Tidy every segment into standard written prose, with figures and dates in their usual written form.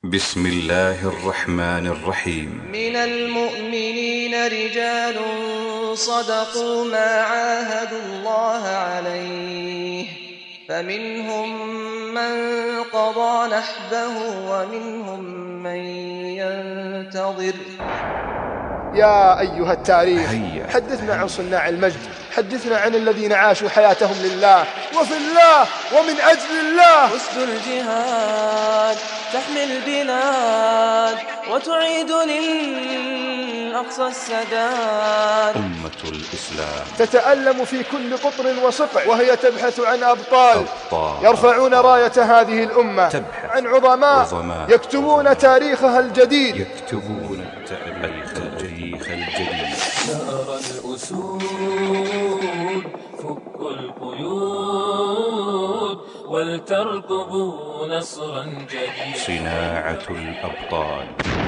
بسم الله الرحمن الرحيم. من المؤمنين رجال صدقوا ما عاهدوا الله عليه فمنهم من قضى نحبه ومنهم من ينتظر. يا أيها التاريخ حدثنا عن صناع المجد، حدثنا عن الذين عاشوا حياتهم لله وفي الله ومن أجل الله. أسد الجهاد تحمي البلاد وتعيد للأقصى السداد. أمة الإسلام تتألم في كل قطر وصقع وهي تبحث عن أبطال يرفعون راية هذه الأمة، عن عظماء يكتبون تاريخها الجديد. يكتبون التاريخ الجديد. ثار الأسود فكوا القيود ولترقبوا نصرا جديدا. صناعة الأبطال.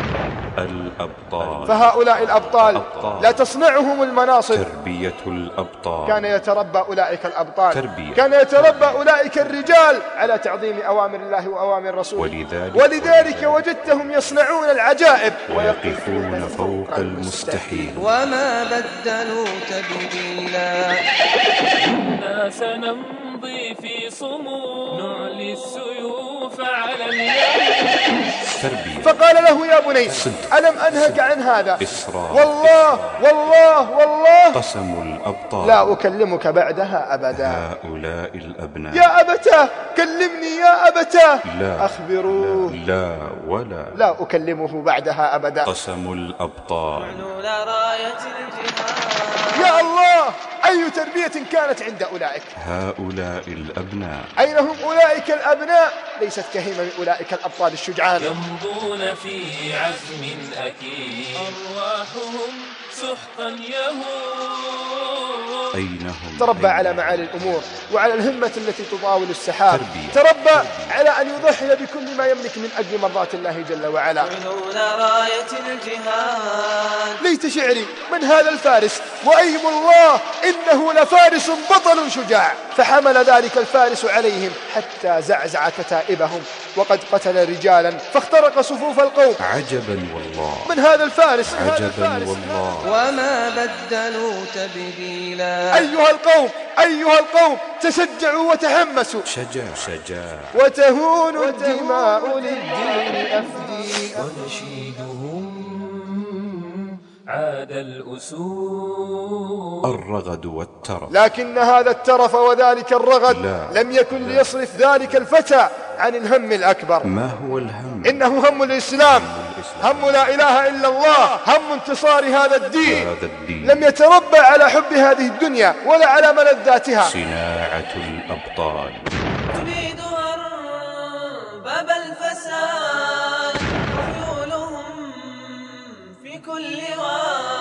فهؤلاء الأبطال لا تصنعهم المناصب. تربية الأبطال. كان يتربى أولئك الأبطال، كان يتربى أولئك الرجال على تعظيم أوامر الله وأوامر رسوله، ولذلك وجدتهم يصنعون العجائب ويقفون فوق المستحيل. وما بدلوا تبديلا. إنا سنمضي في صمود نعلي السيوف على اليمين. فقال له يا بني ألم أنهك عن هذا؟ والله والله والله قسم الأبطال لا أكلمك بعدها أبدا. هؤلاء الأبناء يا أبتاه كلمني يا أبتاه. لا أخبروه لا ولا لا أكلمه بعدها أبدا. قسم الأبطال. يا الله أي تربية كانت عند أولئك. هؤلاء الأبناء أين هم أولئك الأبناء؟ ليست كهمة أولئك الأبطال الشجعان. يمضون في عزم أكيد أرواحهم سحقا يهود. أين هم؟ تربى على معالي الأمور وعلى الهمة التي تطاول السحاب. تربى على أن يضحي بكل ما يملك من أجل مرضات الله جل وعلا. يحملون راية الجهاد. ليت شعري من هذا الفارس، وأيم الله إنه لفارس بطل شجاع. فحمل ذلك الفارس عليهم حتى زعزع كتائبهم، وقد قتل رجالا فاخترق صفوف القوم. عجبا والله من هذا الفارس، عجبا والله. وما بدلوا تبديلا. أيها القوم تشجعوا وتحمسوا. شجاع وتهون الدماء للدين أفدي. ونشيدهم عاد الأسود الرغد والترف. لكن هذا الترف وذلك الرغد لم يكن ليصرف ذلك الفتى عن الهم الأكبر. ما هو الهم؟ إنه هم الإسلام، هم لا إله إلا الله، هم انتصار هذا الدين. لم يتربى على حب هذه الدنيا ولا على ملذاتها. صناعة الأبطال. تريد أرباب الفساد وخيولهم في كل واد.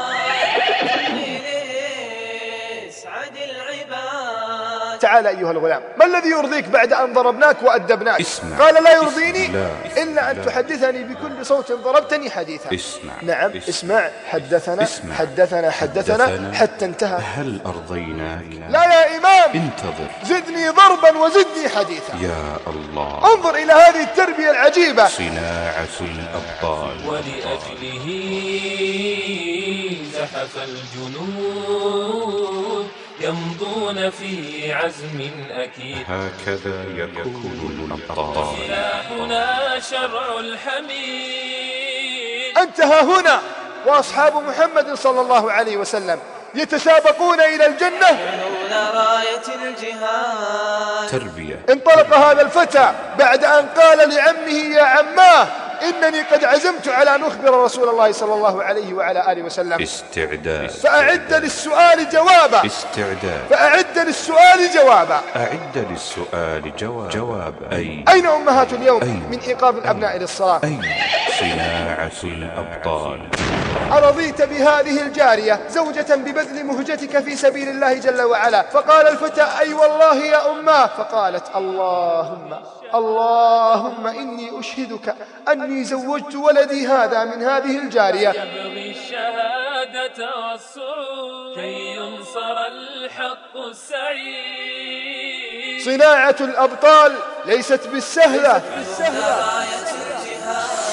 اسعد العباد. تعال أيها الغلام، ما الذي يرضيك بعد أن ضربناك وأدبناك؟ قال لا يرضيني إلا أن تحدثني بكل صوت ضربتني حديثا. نعم اسمع. حدثنا حتى انتهى. هل أرضيناك؟ لا يا إمام، انتظر، زدني ضربا وزدني حديثا. يا الله، انظر إلى هذه التربية العجيبة. صناعة الأبطال. ولأجله زحف الجنود يمضون في عزم أكيد. هكذا يكون الأبطال. سلاحنا شرع الحميد. انتهى هنا، وأصحاب محمد صلى الله عليه وسلم يتسابقون إلى الجنة. يحملون راية الجهاد. تربية. انطلق هذا الفتى بعد أن قال لعمه يا عماه إنني قد عزمت على أن أخبر رسول الله صلى الله عليه وعلى آله وسلم. استعداد. فأعد للسؤال جوابا. فأعد للسؤال جوابا. أعد للسؤال جوابا. أين أمهات اليوم من إيقاظ الأبناء للصلاة؟ أين صناعة الأبطال؟ أرضيت بهذه الجارية زوجة ببذل مهجتك في سبيل الله جل وعلا؟ فقال الفتى أي والله يا أماه. فقالت اللهم إني أشهدك أني زوجت ولدي هذا من هذه الجارية. يبغي الشهادة والسرور كي ينصر الحق السعيد. صناعة الأبطال ليست بالسهلة. راية الجهاد.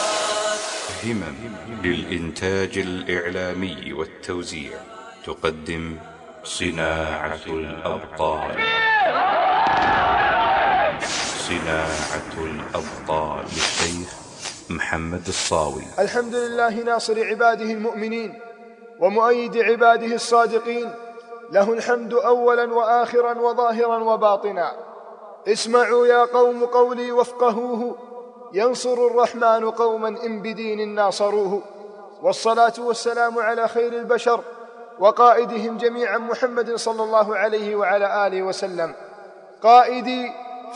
الهمم للإنتاج الإعلامي والتوزيع تقدم صناعة الأبطال. صناعة الأبطال للشيخ محمد الصاوي. الحمد لله ناصر عباده المؤمنين ومؤيد عباده الصادقين، له الحمد أولا وآخرا وظاهرا وباطنا. اسمعوا يا قوم قولي وافقهوه، ينصر الرحمن قوما إن بدين ناصروه. والصلاة والسلام على خير البشر وقائدهم جميعا محمد صلى الله عليه وعلى آله وسلم، قائدي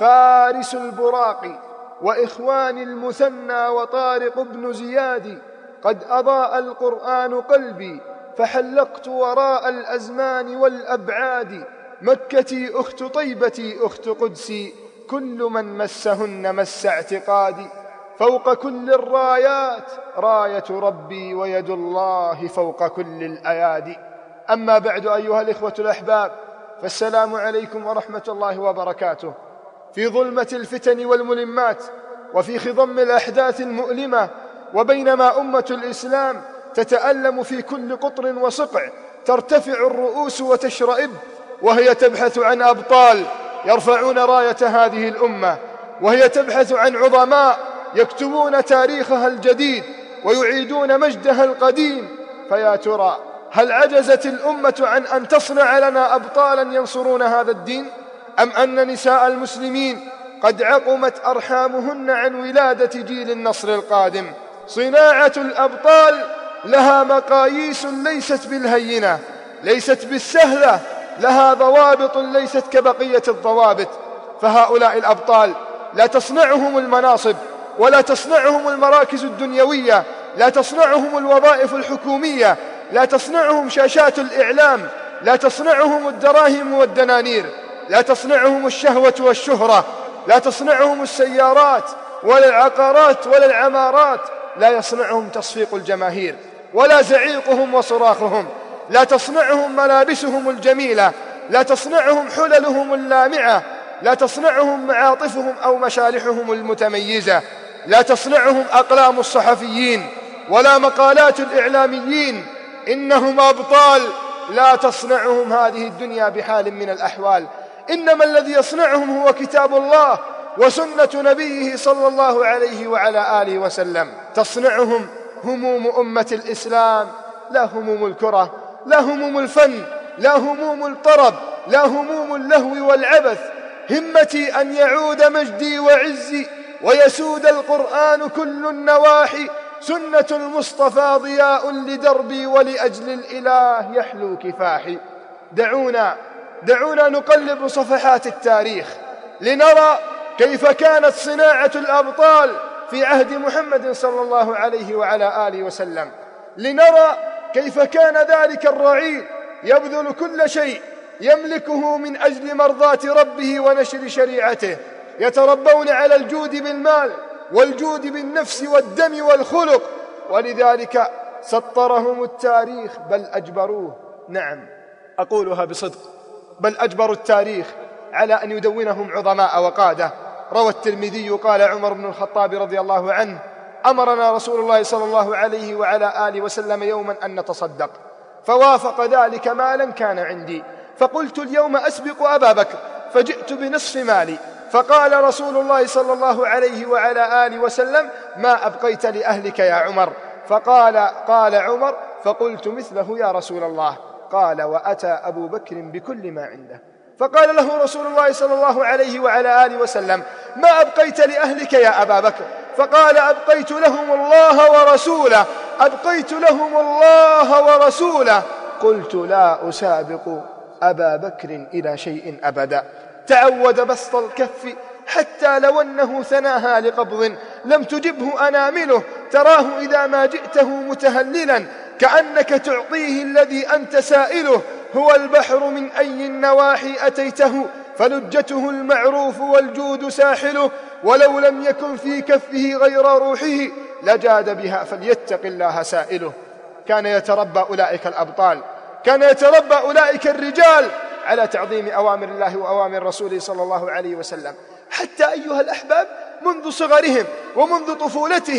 فارس البراق وإخواني المثنى وطارق بن زياد. قد أضاء القرآن قلبي فحلقت وراء الأزمان والأبعاد. مكتي أخت طيبتي أخت قدسي، كل من مسهن مس اعتقادي. فوق كل الرايات راية ربي ويد الله فوق كل الأيادي. أما بعد أيها الإخوة الأحباب، فالسلام عليكم ورحمة الله وبركاته. في ظلمة الفتن والملمات وفي خضم الأحداث المؤلمة، وبينما أمة الإسلام تتألم في كل قطر وصقع، ترتفع الرؤوس وتشرئب وهي تبحث عن أبطال يرفعون راية هذه الأمة، وهي تبحث عن عظماء يكتبون تاريخها الجديد ويعيدون مجدها القديم. فيا ترى هل عجزت الأمة عن أن تصنع لنا أبطالا ينصرون هذا الدين؟ أم أن نساء المسلمين قد عقمت أرحامهن عن ولادة جيل النصر القادم؟ صناعة الأبطال لها مقاييس ليست بالهينة، ليست بالسهلة، لها ضوابط ليست كبقية الضوابط. فهؤلاء الأبطال لا تصنعهم المناصب، ولا تصنعهم المراكز الدنيوية، لا تصنعهم الوظائف الحكومية، لا تصنعهم شاشات الإعلام، لا تصنعهم الدراهم والدنانير، لا تصنعهم الشهوة والشهرة، لا تصنعهم السيارات ولا العقارات ولا العمارات، لا يصنعهم تصفيق الجماهير ولا زعيقهم وصراخهم، لا تصنعهم ملابسهم الجميلة، لا تصنعهم حللهم اللامعة، لا تصنعهم معاطفهم أو مشالحهم المتميزة، لا تصنعهم أقلام الصحفيين ولا مقالات الإعلاميين. إنهم أبطال لا تصنعهم هذه الدنيا بحال من الأحوال، إنما الذي يصنعهم هو كتاب الله وسنة نبيه صلى الله عليه وعلى آله وسلم. تصنعهم هموم أمة الإسلام، لا هموم الكرة، لا هموم الفن، لا هموم الطرب، لا هموم اللهو والعبث. همتي أن يعود مجدي وعزي ويسود القرآن كل النواحي. سنة المصطفى ضياء لدربي ولأجل الإله يحلو كفاحي. دعونا نقلب صفحات التاريخ لنرى كيف كانت صناعة الأبطال في عهد محمد صلى الله عليه وعلى آله وسلم، لنرى كيف كان ذلك الرعيل يبذل كل شيء يملكه من أجل مرضاة ربه ونشر شريعته، يتربون على الجود بالمال والجود بالنفس والدم والخلق، ولذلك سطرهم التاريخ بل أجبروه. نعم أقولها بصدق، بل أجبروا التاريخ على أن يدونهم عظماء وقادة. روى الترمذي قال عمر بن الخطاب رضي الله عنه: أمرنا رسول الله صلى الله عليه وعلى آله وسلم يوما أن نتصدق، فوافق ذلك مالا كان عندي، فقلت اليوم أسبق أبا بكر، فجئت بنصف مالي، فقال رسول الله صلى الله عليه وعلى آله وسلم: ما أبقيت لأهلك يا عمر؟ قال عمر: فقلت مثله يا رسول الله. قال: وأتى أبو بكر بكل ما عنده، فقال له رسول الله صلى الله عليه وعلى آله وسلم: ما أبقيت لأهلك يا أبا بكر؟ فقال: أبقيت لهم الله ورسوله، أبقيت لهم الله ورسوله. قلت: لا أسابق أبا بكر إلى شيء أبدا. تعود بسط الكف حتى لو أنه ثناها لقبض لم تجبه أنامله، تراه إذا ما جئته متهللا كأنك تعطيه الذي أنت سائله. هو البحر من أي النواحي أتيته، فلجته المعروف والجود ساحله، ولو لم يكن في كفه غير روحه لجاد بها، فليتق الله سائله. كان يتربى أولئك الأبطال، كان يتربى أولئك الرجال على تعظيم أوامر الله وأوامر رسوله صلى الله عليه وسلم، حتى أيها الأحباب منذ صغرهم ومنذ طفولتهم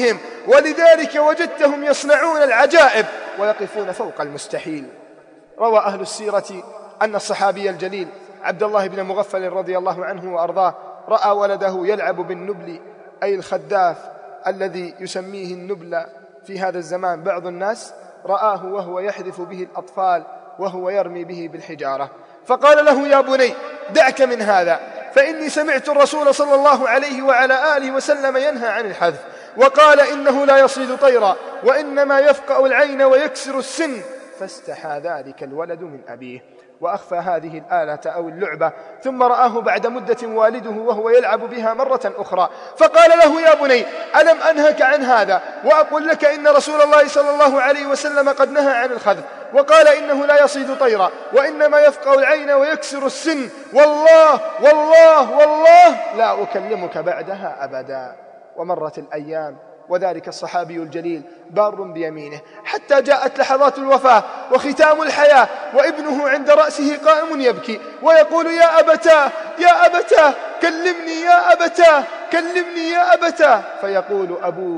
ولذلك وجدتهم يصنعون العجائب ويقفون فوق المستحيل. روى أهل السيرة أن الصحابي الجليل عبد الله بن مغفل رضي الله عنه وأرضاه رأى ولده يلعب بالنبل، أي الخداف الذي يسميه النبل في هذا الزمان بعض الناس، رآه وهو يحذف به الأطفال وهو يرمي به بالحجارة، فقال له: يا بني دعك من هذا، فإني سمعت الرسول صلى الله عليه وعلى آله وسلم ينهى عن الحذف، وقال: إنه لا يصيد طيرا وإنما يفقأ العين ويكسر السن. فاستحى ذلك الولد من أبيه وأخفى هذه الآلة أو اللعبة، ثم رآه بعد مدة والده وهو يلعب بها مرة أخرى، فقال له: يا بني ألم أنهك عن هذا وأقول لك إن رسول الله صلى الله عليه وسلم قد نهى عن الخذف، وقال إنه لا يصيد طيرا وإنما يفقأ العين ويكسر السن، والله والله والله لا أكلمك بعدها أبدا. ومرت الأيام وذلك الصحابي الجليل بار بيمينه حتى جاءت لحظات الوفاة وختام الحياة، وابنه عند رأسه قائم يبكي ويقول: يا أبتاه يا أبتاه كلمني يا أبتاه كلمني يا أبتاه. فيقول أبوه: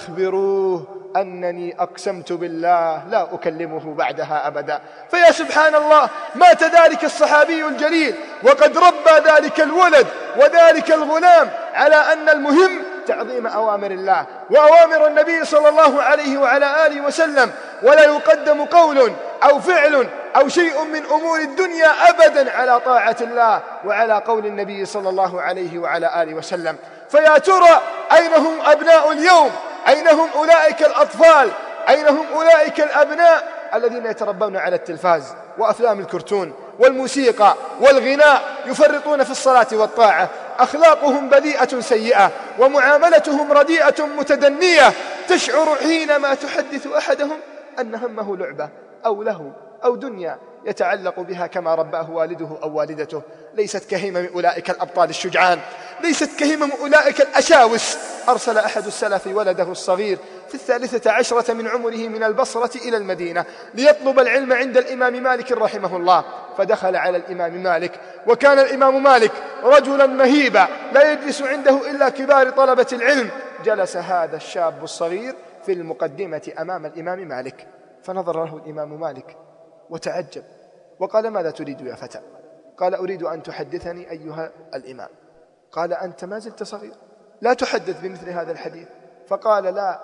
أخبروه أنني أقسمت بالله لا أكلمه بعدها أبدا. فيا سبحان الله، مات ذلك الصحابي الجليل وقد ربى ذلك الولد وذلك الغلام على أن المهم تعظيم أوامر الله وأوامر النبي صلى الله عليه وعلى آله وسلم، ولا يقدم قول أو فعل أو شيء من أمور الدنيا أبدا على طاعة الله وعلى قول النبي صلى الله عليه وعلى آله وسلم. فيا ترى أين هم أبناء اليوم؟ أين هم أولئك الأطفال؟ أين هم أولئك الأبناء الذين يتربون على التلفاز وأفلام الكرتون والموسيقى والغناء، يفرطون في الصلاة والطاعة، أخلاقهم بذيئة سيئة ومعاملتهم رديئة متدنية، تشعر حينما تحدث أحدهم أن همه لعبة أو له أو دنيا يتعلق بها كما رباه والده أو والدته. ليست كهمم أولئك الأبطال الشجعان، ليست كهمم أولئك الأشاوس. أرسل أحد السلف ولده الصغير في 13 من عمره من البصرة إلى المدينة ليطلب العلم عند الإمام مالك رحمه الله، فدخل على الإمام مالك، وكان الإمام مالك رجلا مهيبا لا يجلس عنده إلا كبار طلبة العلم. جلس هذا الشاب الصغير في المقدمة أمام الإمام مالك، فنظر له الإمام مالك وتعجب وقال: ماذا تريد يا فتى؟ قال: أريد أن تحدثني أيها الإمام. قال: أنت ما زلت صغير، لا تحدث بمثل هذا الحديث. فقال: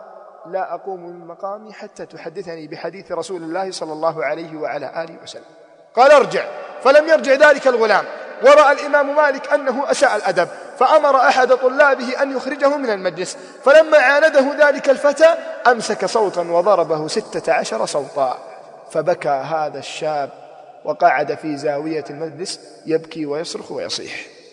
لا أقوم من مقامي حتى تحدثني بحديث رسول الله صلى الله عليه وعلى آله وسلم. قال: ارجع. فلم يرجع ذلك الغلام، ورأى الإمام مالك أنه أساء الأدب، فأمر أحد طلابه أن يخرجه من المجلس. فلما عانده ذلك الفتى أمسك صوتا وضربه 16 صوتا، فبكى هذا الشاب وقعد في زاوية المجلس يبكي ويصرخ ويصيح.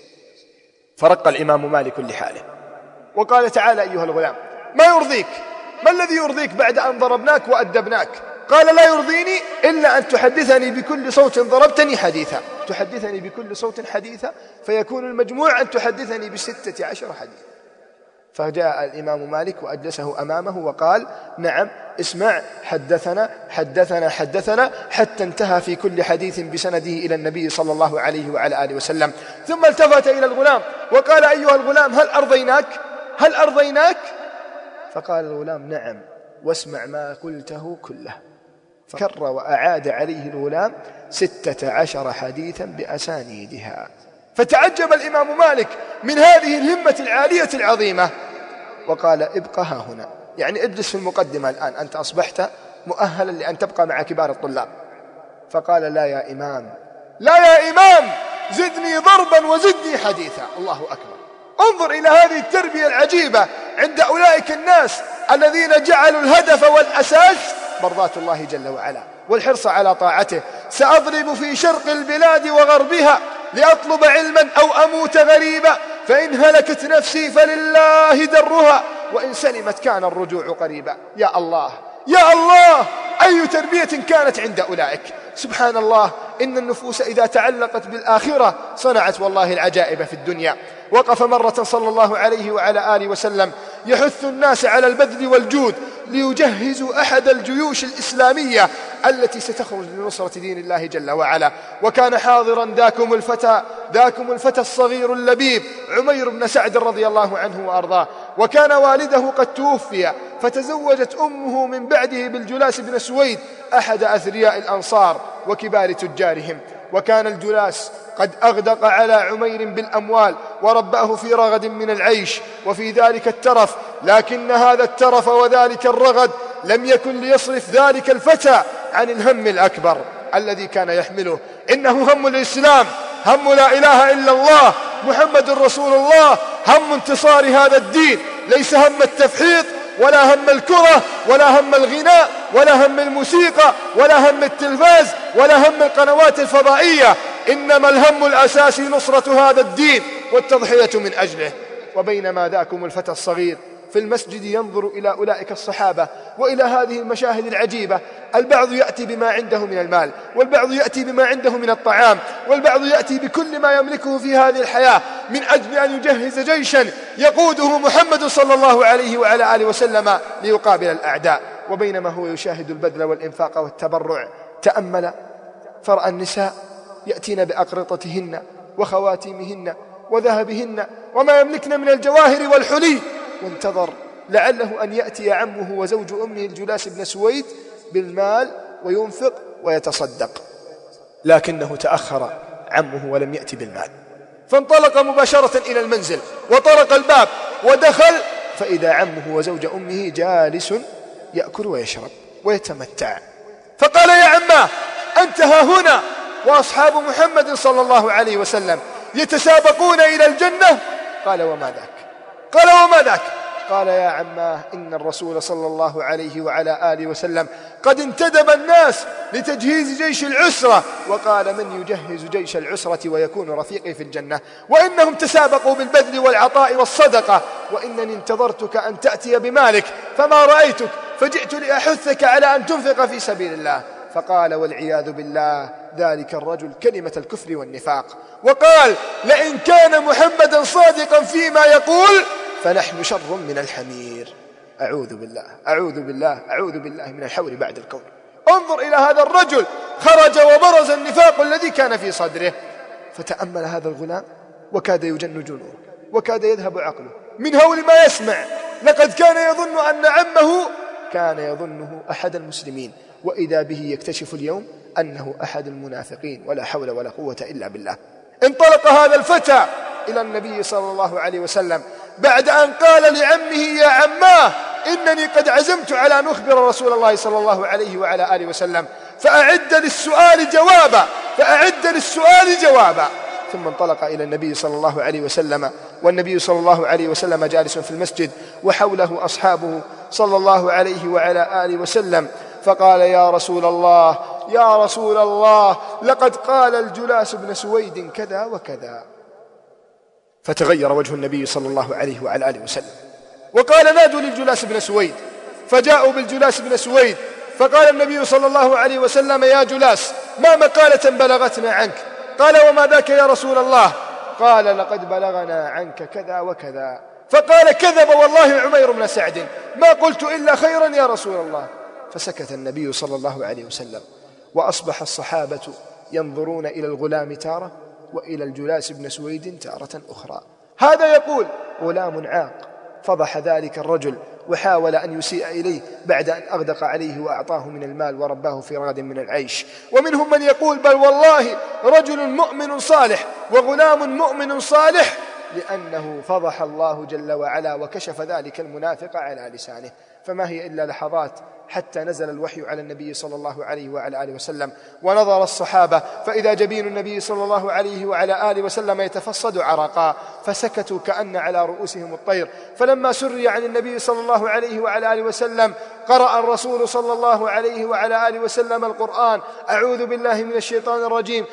فرق الإمام مالك لحاله وقال: تعالى أيها الغلام، ما يرضيك؟ ما الذي يرضيك بعد أن ضربناك وأدبناك؟ قال: لا يرضيني إلا أن تحدثني بكل صوت ضربتني حديثا. تحدثني بكل صوت حديثا، فيكون المجموع أن تحدثني ب16 حديثا. فجاء الإمام مالك وأجلسه أمامه وقال: نعم اسمع، حدثنا حدثنا حدثنا، حتى انتهى في كل حديث بسنده إلى النبي صلى الله عليه وعلى آله وسلم. ثم التفت إلى الغلام وقال: أيها الغلام، هل أرضيناك؟ فقال الغلام: نعم، واسمع ما قلته كله. فكر وأعاد عليه الغلام 16 حديثا بأسانيدها. فتعجب الإمام مالك من هذه الهمة العالية العظيمة، وقال: ابقى ها هنا، يعني اجلس في المقدمة الآن، أنت أصبحت مؤهلا لأن تبقى مع كبار الطلاب. فقال: لا يا إمام، زدني ضربا وزدني حديثا. الله أكبر. انظر إلى هذه التربية العجيبة عند أولئك الناس الذين جعلوا الهدف والأساس مرضاة الله جل وعلا والحرص على طاعته. سأضرب في شرق البلاد وغربها لأطلب علما أو أموت غريبا، فإن هلكت نفسي فلله درها، وإن سلمت كان الرجوع قريبا. يا الله يا الله، أي تربية كانت عند أولئك. سبحان الله، إن النفوس إذا تعلقت بالآخرة صنعت والله العجائب في الدنيا. وقف مرة صلى الله عليه وعلى آله وسلم يحث الناس على البذل والجود ليجهزوا أحد الجيوش الإسلامية التي ستخرج لنصرة دين الله جل وعلا. وكان حاضرا ذاكم الفتى الصغير اللبيب عمير بن سعد رضي الله عنه وأرضاه، وكان والده قد توفي، فتزوجت أمه من بعده بالجلاس بن سويد أحد أثرياء الأنصار وكبار تجارهم. وكان الجلاس قد أغدق على عمير بالأموال وربأه في رغد من العيش وفي ذلك الترف، لكن هذا الترف وذلك الرغد لم يكن ليصرف ذلك الفتى عن الهم الأكبر الذي كان يحمله، إنه هم الإسلام، هم لا إله إلا الله محمد رسول الله، هم انتصار هذا الدين، ليس هم التفحيط ولا هم الكرة ولا هم الغناء ولا هم الموسيقى ولا هم التلفاز ولا هم القنوات الفضائية، إنما الهم الأساسي نصرة هذا الدين والتضحية من أجله. وبينما ذاكم الفتى الصغير في المسجد ينظر إلى أولئك الصحابة وإلى هذه المشاهد العجيبة، البعض يأتي بما عنده من المال، والبعض يأتي بما عنده من الطعام، والبعض يأتي بكل ما يملكه في هذه الحياة من أجل أن يجهز جيشا يقوده محمد صلى الله عليه وعلى آله وسلم ليقابل الأعداء. وبينما هو يشاهد البذل والإنفاق والتبرع تأمل فرأى النساء يأتين بأقرطتهن وخواتيمهن وذهبهن وما يملكن من الجواهر والحلي، وانتظر لعله أن يأتي عمه وزوج أمه الجلاس بن سويد بالمال وينفق ويتصدق، لكنه تأخر عمه ولم يأتي بالمال، فانطلق مباشرة إلى المنزل وطرق الباب ودخل، فإذا عمه وزوج أمه جالس يأكل ويشرب ويتمتع، فقال: يا عماه، أنت ها هنا وأصحاب محمد صلى الله عليه وسلم يتسابقون إلى الجنة؟ قال: وما ذاك؟ قال: وما ذاك؟ قال: يا عماه، إن الرسول صلى الله عليه وعلى آله وسلم قد انتدب الناس لتجهيز جيش العسرة، وقال: من يجهز جيش العسرة ويكون رفيقي في الجنة؟ وإنهم تسابقوا بالبذل والعطاء والصدقة، وإنني انتظرتك أن تأتي بمالك فما رأيتك، فجئت لأحثك على أن تنفق في سبيل الله. فقال: والعياذ بالله، ذلك الرجل كلمة الكفر والنفاق. وقال: لئن كان محمدا صادقا فيما يقول فنحن شر من الحمير. أعوذ بالله، أعوذ بالله، أعوذ بالله من الحول بعد الكون. انظر إلى هذا الرجل، خرج وبرز النفاق الذي كان في صدره. فتأمل هذا الغلام وكاد يجن جنونه وكاد يذهب عقله من هول ما يسمع. لقد كان يظن أن عمه كان يظنه أحد المسلمين، وإذا به يكتشف اليوم أنه أحد المنافقين، ولا حول ولا قوة إلا بالله. انطلق هذا الفتى إلى النبي صلى الله عليه وسلم بعد أن قال لعمه: يا عماه، إنني قد عزمت على أن أخبر رسول الله صلى الله عليه وعلى آله وسلم، فأعد للسؤال جوابا. ثم انطلق إلى النبي صلى الله عليه وسلم، والنبي صلى الله عليه وسلم جالس في المسجد وحوله أصحابه صلى الله عليه وعلى آله وسلم، فقال: يا رسول الله، يا رسول الله، لقد قال الجلاس بن سويد كذا وكذا. فتغير وجه النبي صلى الله عليه وعلى آله وسلم وقال: نادوا للجلاس بن سويد. فجاءوا بالجلاس بن سويد، فقال النبي صلى الله عليه وسلم: يا جلاس، ما مقالة بلغتنا عنك؟ قال: وما ذاك يا رسول الله؟ قال: لقد بلغنا عنك كذا وكذا. فقال: كذب والله عمير بن سعد، ما قلت إلا خيرا يا رسول الله. فسكت النبي صلى الله عليه وسلم، وأصبح الصحابة ينظرون إلى الغلام تارة وإلى الجلاس بن سويد تارة أخرى. هذا يقول: غلام عاق، فضح ذلك الرجل وحاول أن يسيء إليه بعد أن أغدق عليه وأعطاه من المال ورباه في رغد من العيش. ومنهم من يقول: بل والله رجل مؤمن صالح وغلام مؤمن صالح، لأنه فضح الله جل وعلا وكشف ذلك المنافق على لسانه. فما هي إلا لحظات حتى نزل الوحي على النبي صلى الله عليه وعلى آله وسلم، ونظر الصحابة فإذا جبين النبي صلى الله عليه وعلى آله وسلم يتفصد عرقا، فسكتوا كأن على رؤوسهم الطير. فلما سري عن النبي صلى الله عليه وعلى آله وسلم قرأ الرسول صلى الله عليه وعلى آله وسلم القرآن. أعوذ بالله من الشيطان الرجيم: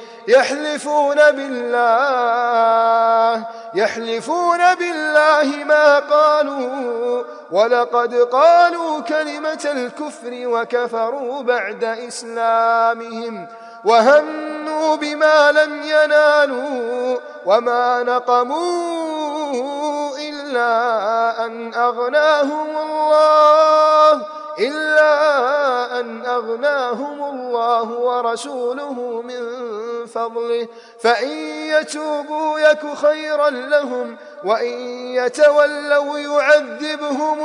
يحلفون بالله ما قالوا ولقد قالوا كلمة الكفر وكفروا بعد إسلامهم وهموا بما لم ينالوا وما نقموا إلا أن أن أغناهم الله ورسوله من فضله فإن يتوبوا يك خيرا لهم وإن يتولوا يعذبهم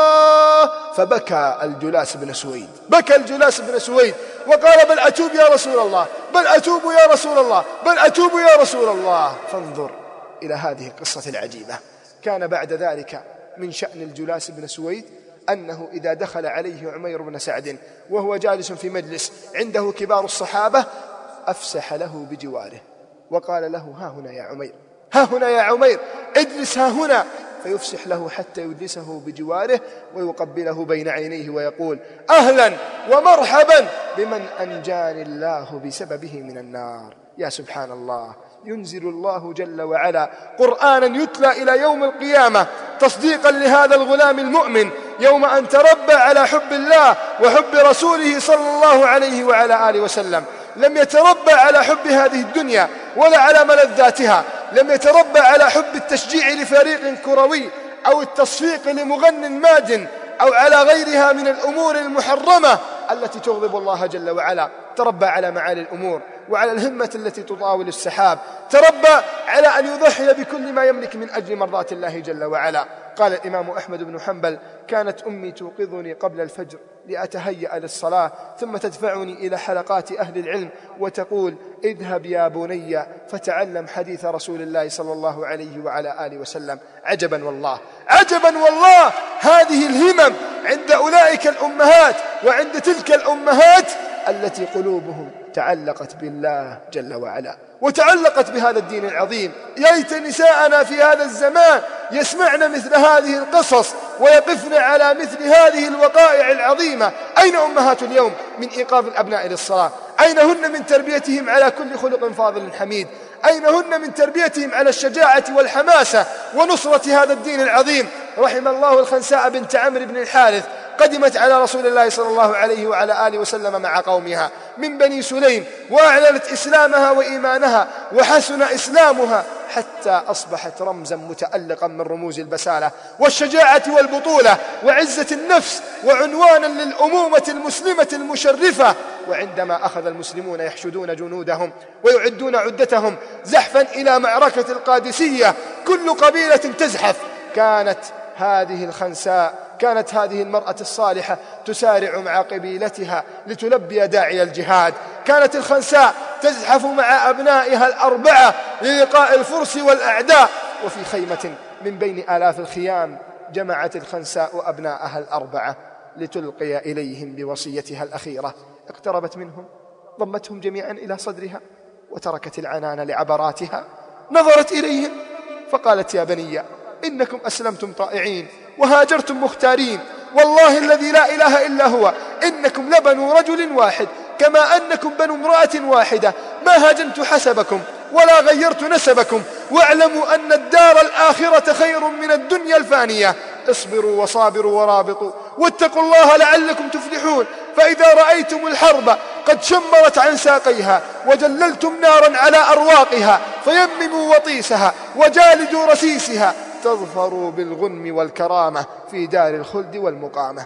الله. فبكى الجلاس بن سويد، بكى الجلاس بن سويد وقال بل أتوب يا رسول الله، بل أتوب يا رسول الله، بل أتوب يا رسول الله. فانظر إلى هذه القصة العجيبة. كان بعد ذلك من شأن الجلاس بن سويد أنه إذا دخل عليه عمير بن سعد وهو جالس في مجلس عنده كبار الصحابة أفسح له بجواره وقال له ها هنا يا عمير، ها هنا يا عمير، اجلس ها هنا، فيفسح له حتى يجلسه بجواره ويقبله بين عينيه ويقول أهلا ومرحبا بمن أنجاني الله بسببه من النار. يا سبحان الله، ينزل الله جل وعلا قرآنا يتلى إلى يوم القيامة تصديقا لهذا الغلام المؤمن يوم أن تربى على حب الله وحب رسوله صلى الله عليه وعلى آله وسلم. لم يتربى على حب هذه الدنيا ولا على ملذاتها، لم يتربى على حب التشجيع لفريق كروي أو التصفيق لمغن ماد أو على غيرها من الأمور المحرمة التي تغضب الله جل وعلا. تربى على معالي الأمور وعلى الهمة التي تطاول السحاب، تربى على أن يضحي بكل ما يملك من أجل مرضاة الله جل وعلا. قال الإمام أحمد بن حنبل كانت أمي توقظني قبل الفجر لأتهيأ للصلاة ثم تدفعني إلى حلقات أهل العلم وتقول اذهب يا بني فتعلم حديث رسول الله صلى الله عليه وعلى آله وسلم. عجبا والله، عجبا والله، هذه الهمم عند أولئك الأمهات وعند تلك الأمهات التي قلوبهم تعلقت بالله جل وعلا وتعلقت بهذا الدين العظيم. يا ليت نساءنا في هذا الزمان يسمعن مثل هذه القصص ويقفن على مثل هذه الوقائع العظيمة. أين أمهات اليوم من إيقاظ الأبناء للصلاة؟ أين هن من تربيتهم على كل خلق فاضل حميد؟ أين هن من تربيتهم على الشجاعة والحماسة ونصرة هذا الدين العظيم؟ رحم الله الخنساء بنت عمرو بن الحارث، قدمت على رسول الله صلى الله عليه وعلى آله وسلم مع قومها من بني سليم وأعلنت إسلامها وإيمانها وحسن إسلامها حتى أصبحت رمزا متألقا من رموز البسالة والشجاعة والبطولة وعزة النفس وعنوانا للأمومة المسلمة المشرفة. وعندما أخذ المسلمون يحشدون جنودهم ويعدون عدتهم زحفا إلى معركة القادسية كل قبيلة تزحف، كانت هذه الخنساء، كانت هذه المرأة الصالحة تسارع مع قبيلتها لتلبي داعي الجهاد. كانت الخنساء تزحف مع أبنائها الأربعة للقاء الفرس والأعداء. وفي خيمة من بين آلاف الخيام جمعت الخنساء أبنائها الأربعة لتلقي إليهم بوصيتها الأخيرة. اقتربت منهم، ضمتهم جميعا إلى صدرها وتركت العنان لعبراتها، نظرت إليهم فقالت يا بني إنكم أسلمتم طائعين وهاجرتم مختارين، والله الذي لا إله إلا هو إنكم لبنو رجل واحد كما أنكم بنو امرأة واحدة، ما هاجمت حسبكم ولا غيرت نسبكم، واعلموا أن الدار الآخرة خير من الدنيا الفانية. اصبروا وصابروا ورابطوا واتقوا الله لعلكم تفلحون. فإذا رأيتم الحرب قد شمرت عن ساقيها وجللتم نارا على أرواقها فيمموا وطيسها وجالدوا رسيسها تظفروا بالغنم والكرامة في دار الخلد والمقامة.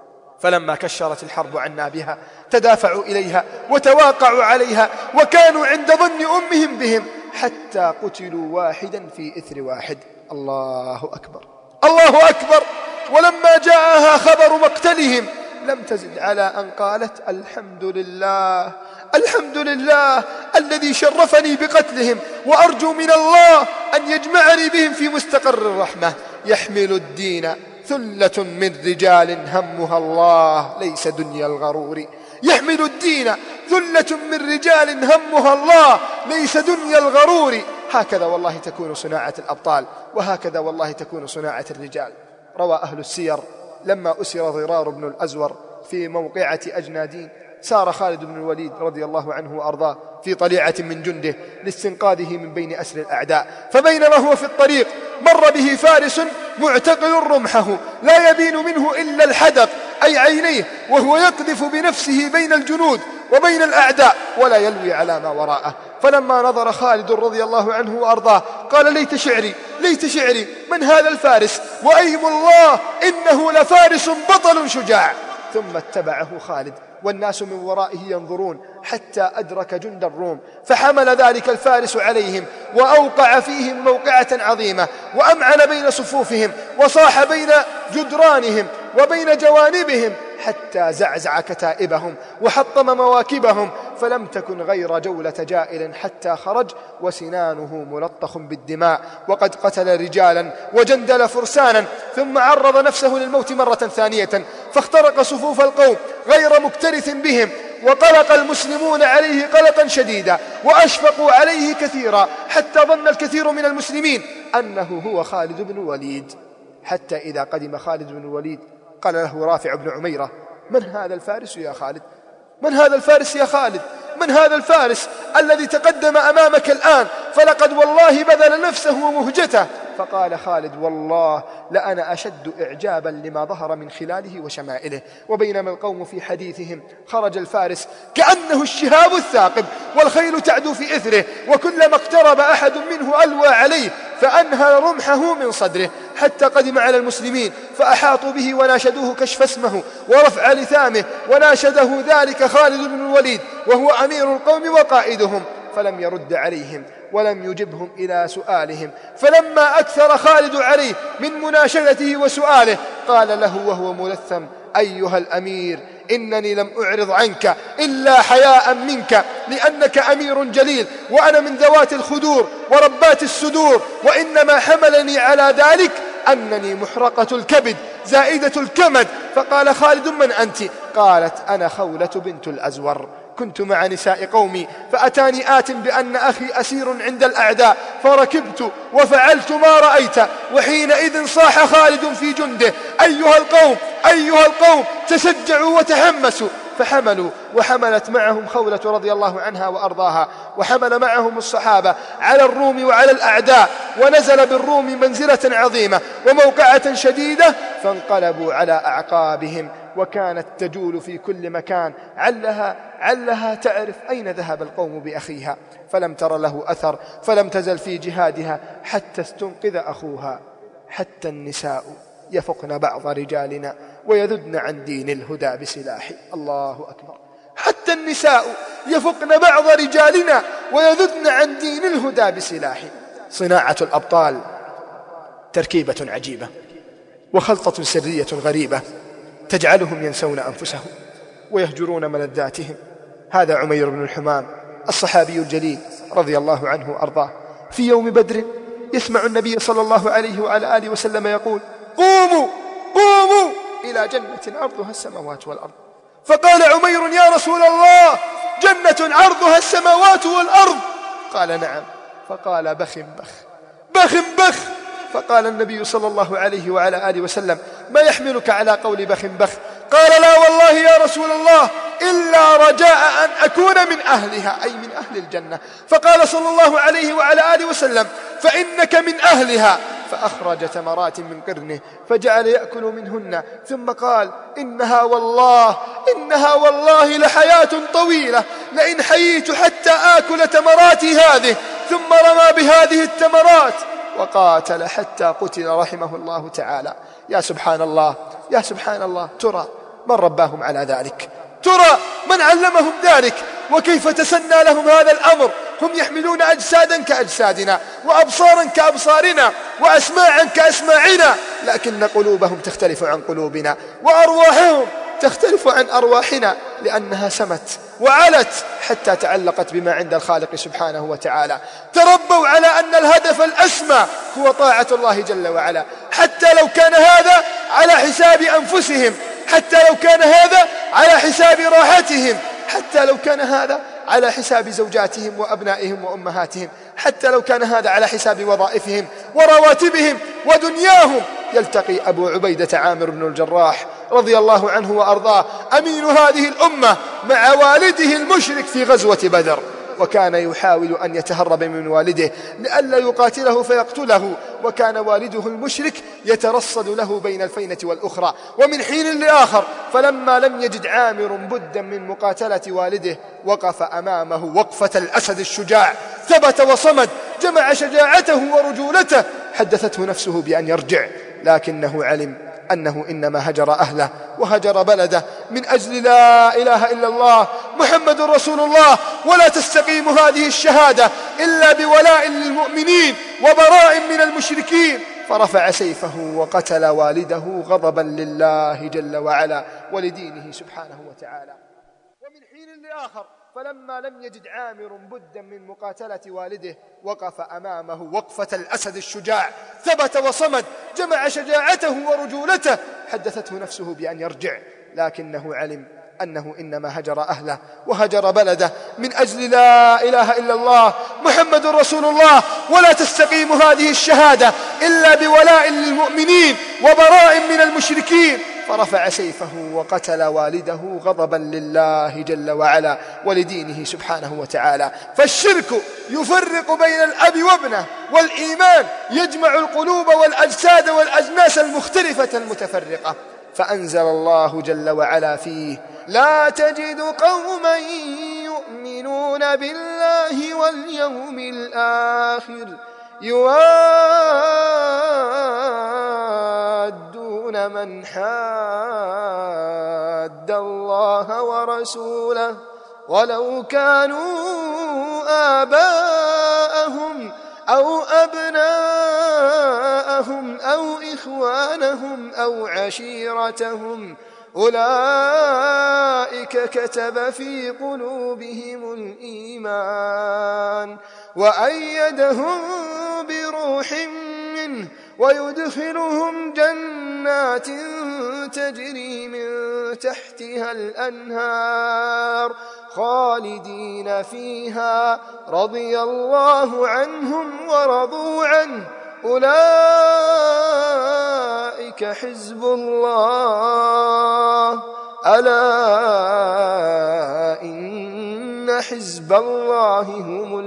فلما كشرت الحرب عنا بها تدافعوا إليها وتواقعوا عليها وكانوا عند ظن أمهم بهم حتى قتلوا واحدا في إثر واحد. الله أكبر، الله أكبر. ولما جاءها خبر مقتلهم لم تزد على أن قالت الحمد لله، الحمد لله الذي شرفني بقتلهم، وأرجو من الله أن يجمعني بهم في مستقر الرحمة. يحمل الدين ثلة من رجال همها الله ليس دنيا الغرور. يحمل الدين ثلة من رجال همها الله ليس دنيا الغرور. هكذا والله تكون صناعة الأبطال، وهكذا والله تكون صناعة الرجال. روى أهل السير لما أسر ضرار بن الأزور في موقعة أجنادين سار خالد بن الوليد رضي الله عنه وأرضاه في طليعة من جنده لاستنقاذه من بين أسر الأعداء، فبينما هو في الطريق مر به فارس معتقل رمحه لا يبين منه إلا الحدق أي عينيه، وهو يقذف بنفسه بين الجنود وبين الأعداء ولا يلوي على ما وراءه. فلما نظر خالد رضي الله عنه وأرضاه قال ليت شعري، ليت شعري، من هذا الفارس؟ وأيم الله إنه لفارس بطل شجاع. ثم اتبعه خالد والناس من ورائه ينظرون حتى أدرك جند الروم، فحمل ذلك الفارس عليهم وأوقع فيهم موقعة عظيمة، وأمعن بين صفوفهم وصاح بين جدرانهم وبين جوانبهم حتى زعزع كتائبهم وحطم مواكبهم، فلم تكن غير جولة جائل حتى خرج وسنانه ملطخ بالدماء، وقد قتل رجالا وجندل فرسانا، ثم عرض نفسه للموت مرة ثانية فاخترق صفوف القوم غير مكترث بهم، وقلق المسلمون عليه قلقا شديدا وأشفقوا عليه كثيرا، حتى ظن الكثير من المسلمين أنه هو خالد بن الوليد، حتى إذا قدم خالد بن الوليد قال له رافع بن عميرة: من هذا الفارس يا خالد؟ من هذا الفارس يا خالد؟ من هذا الفارس الذي تقدم أمامك الآن؟ فلقد والله بذل نفسه ومهجته. فقال خالد: والله لأنا أشد إعجابا لما ظهر من خلاله وشمائله. وبينما القوم في حديثهم خرج الفارس كأنه الشهاب الثاقب والخيل تعدو في إثره، وكلما اقترب أحد منه ألوى عليه فأنهى رمحه من صدره، حتى قدم على المسلمين فأحاطوا به وناشدوه كشف اسمه ورفع لثامه، وناشده ذلك خالد بن الوليد وهو أمير القوم وقائدهم، فلم يرد عليهم ولم يجبهم إلى سؤالهم. فلما أكثر خالد عليه من مناشدته وسؤاله قال له وهو ملثم: أيها الأمير، إنني لم أعرض عنك إلا حياء منك، لأنك أمير جليل وأنا من ذوات الخدور وربات الصدور، وإنما حملني على ذلك أنني محرقة الكبد زائدة الكمد. فقال خالد: من أنت؟ قالت: أنا خولة بنت الأزور، كنت مع نساء قومي فأتاني آت بأن أخي أسير عند الأعداء، فركبت وفعلت ما رأيت. وحينئذ صاح خالد في جنده: أيها القوم، أيها القوم، تشجعوا وتحمسوا. فحملوا، وحملت معهم خولة رضي الله عنها وأرضاها، وحمل معهم الصحابة على الروم وعلى الأعداء، ونزل بالروم منزلة عظيمة وموقعة شديدة، فانقلبوا على أعقابهم، وكانت تجول في كل مكان علها تعرف أين ذهب القوم بأخيها، فلم تر له أثر، فلم تزل في جهادها حتى استنقذ أخوها. حتى النساء يفقن بعض رجالنا ويذدن عن دين الهدى بسلاح. الله أكبر. حتى النساء يفقن بعض رجالنا ويذدن عن دين الهدى بسلاح. صناعة الأبطال تركيبة عجيبة وخلطة سرية غريبة تجعلهم ينسون أنفسهم ويهجرون ملذاتهم. هذا عمير بن الحمام الصحابي الجليل رضي الله عنه وأرضاه، في يوم بدر يسمع النبي صلى الله عليه وعلى آله وسلم يقول: قوموا قوموا إلى جنة عرضها السماوات والأرض. فقال عمير: يا رسول الله، جنة عرضها السماوات والأرض؟ قال: نعم. فقال: بخ بخ بخ بخ. فقال النبي صلى الله عليه وعلى آله وسلم: ما يحملك على قول بخ بخ؟ قال: لا والله يا رسول الله، إلا رجاء أن أكون من أهلها، أي من أهل الجنة. فقال صلى الله عليه وعلى آله وسلم: فإنك من أهلها. فأخرج تمرات من قرنه فجعل يأكل منهن، ثم قال: إنها والله لحياة طويلة، لئن حييت حتى آكل تمراتي هذه. ثم رمى بهذه التمرات وقاتل حتى قتل رحمه الله تعالى. يا سبحان الله، يا سبحان الله، ترى من رباهم على ذلك؟ ترى من علمهم ذلك؟ وكيف تسنى لهم هذا الأمر؟ هم يحملون أجسادا كأجسادنا، وأبصارا كأبصارنا، وأسماعا كأسماعنا، لكن قلوبهم تختلف عن قلوبنا، وأرواحهم تختلف عن أرواحنا، لأنها سمت وعلت حتى تعلقت بما عند الخالق سبحانه وتعالى. تربوا على أن الهدف الأسمى هو طاعة الله جل وعلا، حتى لو كان هذا على حساب أنفسهم، حتى لو كان هذا على حساب راحتهم، حتى لو كان هذا على حساب زوجاتهم وأبنائهم وأمهاتهم، حتى لو كان هذا على حساب وظائفهم ورواتبهم ودنياهم. يلتقي أبو عبيدة عامر بن الجراح رضي الله عنه وأرضاه أمين هذه الأمة مع والده المشرك في غزوة بدر، وكان يحاول أن يتهرب من والده لئلا يقاتله فيقتله، وكان والده المشرك يترصد له بين الفينة والأخرى ومن حين لآخر. فلما لم يجد عامر بدا من مقاتلة والده وقف أمامه وقفة الأسد الشجاع، ثبت وصمد، جمع شجاعته ورجولته. حدثته نفسه بأن يرجع، لكنه علم أنه إنما هجر أهله وهجر بلده من أجل لا إله إلا الله محمد رسول الله. ولا تستقيم هذه الشهادة إلا بولاء للمؤمنين وبراء من المشركين. فرفع سيفه وقتل والده غضبا لله جل وعلا ولدينه سبحانه وتعالى. ومن حين لآخر فلما لم يجد عامر بدا من مقاتلة والده وقف أمامه وقفة الأسد الشجاع، ثبت وصمد، جمع شجاعته ورجولته. حدثته نفسه بأن يرجع، لكنه علم أنه إنما هجر أهله وهجر بلده من أجل لا إله إلا الله محمد رسول الله. ولا تستقيم هذه الشهادة إلا بولاء للمؤمنين وبراء من المشركين. فرفع سيفه وقتل والده غضبا لله جل وعلا ولدينه سبحانه وتعالى. فالشرك يفرق بين الأب وابنه، والإيمان يجمع القلوب والأجساد والأجناس المختلفة المتفرقة. فأنزل الله جل وعلا فيه: لا تجد قوما يؤمنون بالله واليوم الآخر يوادون من حاد الله ورسوله ولو كانوا آباءهم أو أبناءهم أو إخوانهم أو عشيرتهم أولئك كتب في قلوبهم الإيمان وأيدهم بروح منه ويدخلهم جنات تجري من تحتها الأنهار خالدين فيها رضي الله عنهم ورضوا عنه أولئك حزب الله ألا إن حزب الله هم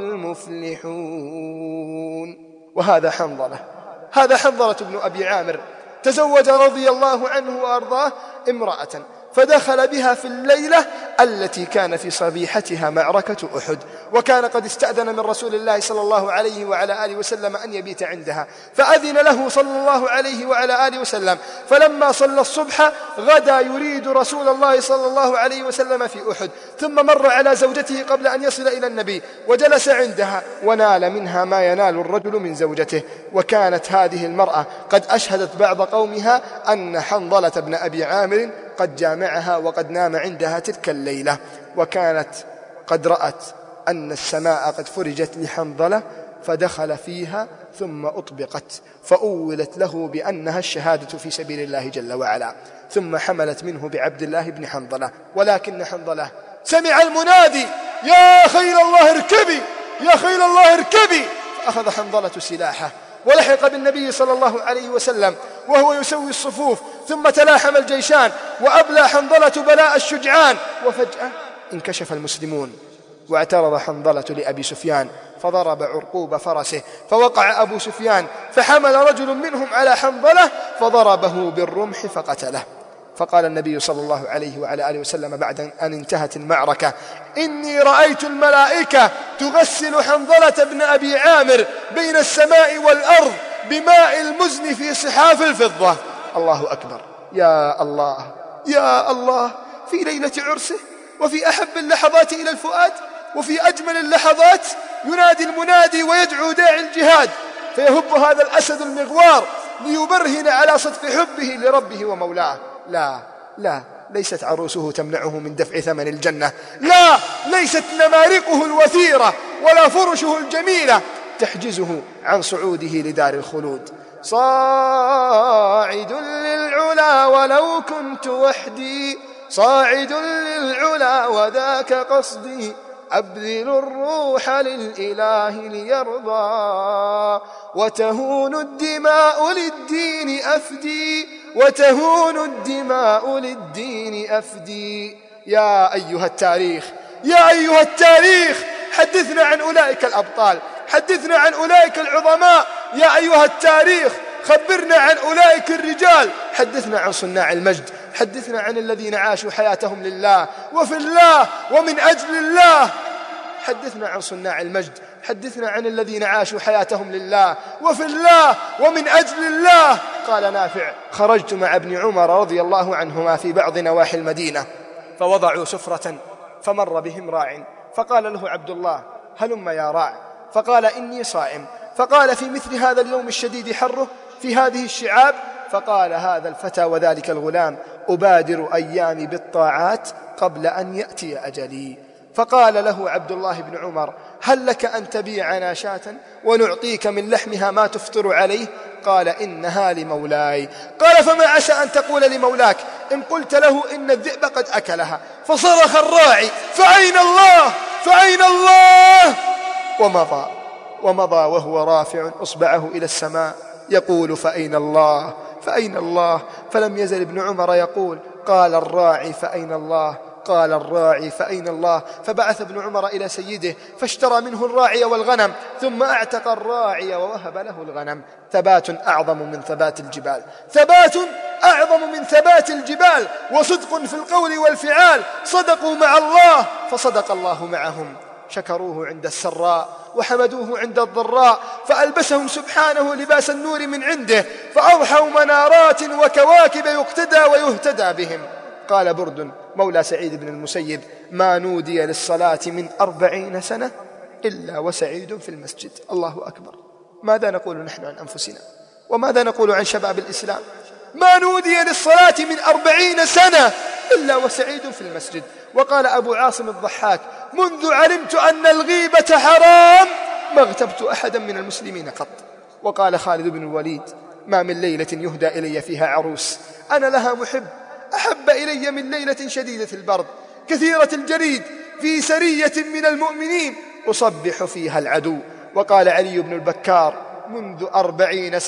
المفلحون. وهذا حنظلة، هذا حنظلة بن أبي عامر، تزوج رضي الله عنه وأرضاه امرأة، فدخل بها في الليلة التي كان في صبيحتها معركة أحد، وكان قد استأذن من رسول الله صلى الله عليه وعلى آله وسلم أن يبيت عندها، فأذن له صلى الله عليه وعلى آله وسلم. فلما صلى الصبح غدا يريد رسول الله صلى الله عليه وسلم في أحد، ثم مر على زوجته قبل أن يصل إلى النبي وجلس عندها ونال منها ما ينال الرجل من زوجته. وكانت هذه المرأة قد أشهدت بعض قومها أن حنظلة بن أبي عامر قد جامعها وقد نام عندها تلك الليلة، وكانت قد رأت أن السماء قد فرجت لحنظلة فدخل فيها ثم أطبقت، فأولت له بأنها الشهادة في سبيل الله جل وعلا، ثم حملت منه بعبد الله بن حنظلة. ولكن حنظلة سمع المنادي: يا خيل الله اركبي، يا خيل الله اركبي. فأخذ حنظلة سلاحه ولحق بالنبي صلى الله عليه وسلم وهو يسوي الصفوف، ثم تلاحم الجيشان وأبلى حنظلة بلاء الشجعان. وفجأة انكشف المسلمون واعترض حنظلة لأبي سفيان فضرب عرقوب فرسه، فوقع أبو سفيان فحمل رجل منهم على حنظلة فضربه بالرمح فقتله. فقال النبي صلى الله عليه وعلى آله وسلم بعد أن انتهت المعركة: إني رأيت الملائكة تغسل حنظلة بن أبي عامر بين السماء والأرض بماء المزن في صحاف الفضة. الله أكبر. يا الله يا الله، في ليلة عرسه وفي أحب اللحظات إلى الفؤاد وفي أجمل اللحظات ينادي المنادي ويدعو داعي الجهاد، فيهب هذا الأسد المغوار ليبرهن على صدق حبه لربه ومولاه. لا لا، ليست عروسه تمنعه من دفع ثمن الجنة، لا، ليست نمارقه الوثيرة ولا فرشه الجميلة تحجزه عن صعوده لدار الخلود. صاعد للعلا ولو كنت وحدي، صاعد للعلا وذاك قصدي، أبذل الروح للإله ليرضى، وتهون الدماء للدين أفدي، وتهون الدماء للدين أفدي. يا أيها التاريخ، يا أيها التاريخ، حدثنا عن أولئك الأبطال، حدثنا عن أولئك العظماء. يا أيها التاريخ، خبرنا عن أولئك الرجال، حدثنا عن صناع المجد، حدثنا عن الذين عاشوا حياتهم لله وفي الله ومن أجل الله. حدثنا عن صناع المجد، حدثنا عن الذين عاشوا حياتهم لله وفي الله ومن أجل الله. قال نافع: خرجت مع ابن عمر رضي الله عنهما في بعض نواحي المدينة، فوضعوا سفرة، فمر بهم راع، فقال له عبد الله: هلم يا راع. فقال: إني صائم. فقال: في مثل هذا اليوم الشديد حره، في هذه الشعاب؟ فقال هذا الفتى وذلك الغلام: أبادر أيامي بالطاعات قبل أن يأتي أجلي. فقال له عبد الله بن عمر: هل لك أن تبيعنا شاة ونعطيك من لحمها ما تفطر عليه؟ قال: إنها لمولاي. قال: فما عسى أن تقول لمولاك إن قلت له إن الذئب قد أكلها؟ فصرخ الراعي: فأين الله؟ فأين الله؟ ومضى وهو رافع إصبعه إلى السماء يقول: فأين الله؟ فأين الله؟ فلم يزل ابن عمر يقول: قال الراعي: فأين الله؟ قال الراعي: فأين الله؟ فبعث ابن عمر إلى سيده فاشترى منه الراعي والغنم، ثم اعتق الراعي ووهب له الغنم. ثبات أعظم من ثبات الجبال، ثبات أعظم من ثبات الجبال، وصدق في القول والفعال. صدقوا مع الله فصدق الله معهم، شكروه عند السراء وحمدوه عند الضراء، فألبسهم سبحانه لباس النور من عنده، فأضحوا منارات وكواكب يقتدى ويهتدى بهم. قال برد مولى سعيد بن المسيب: ما نودي للصلاة من 40 سنة إلا وسعيد في المسجد. الله أكبر. ماذا نقول نحن عن أنفسنا؟ وماذا نقول عن شباب الإسلام؟ ما نودي للصلاة من 40 سنة إلا وسعيد في المسجد. وقال أبو عاصم الضحاك: منذ علمت أن الغيبة حرام ما اغتبت أحدا من المسلمين قط. وقال خالد بن الوليد: ما من ليلة يهدى إلي فيها عروس أنا لها محب أحب إلي من ليلة شديدة البرد كثيرة الجريد في سرية من المؤمنين أصبح فيها العدو. وقال علي بن البكار: منذ 40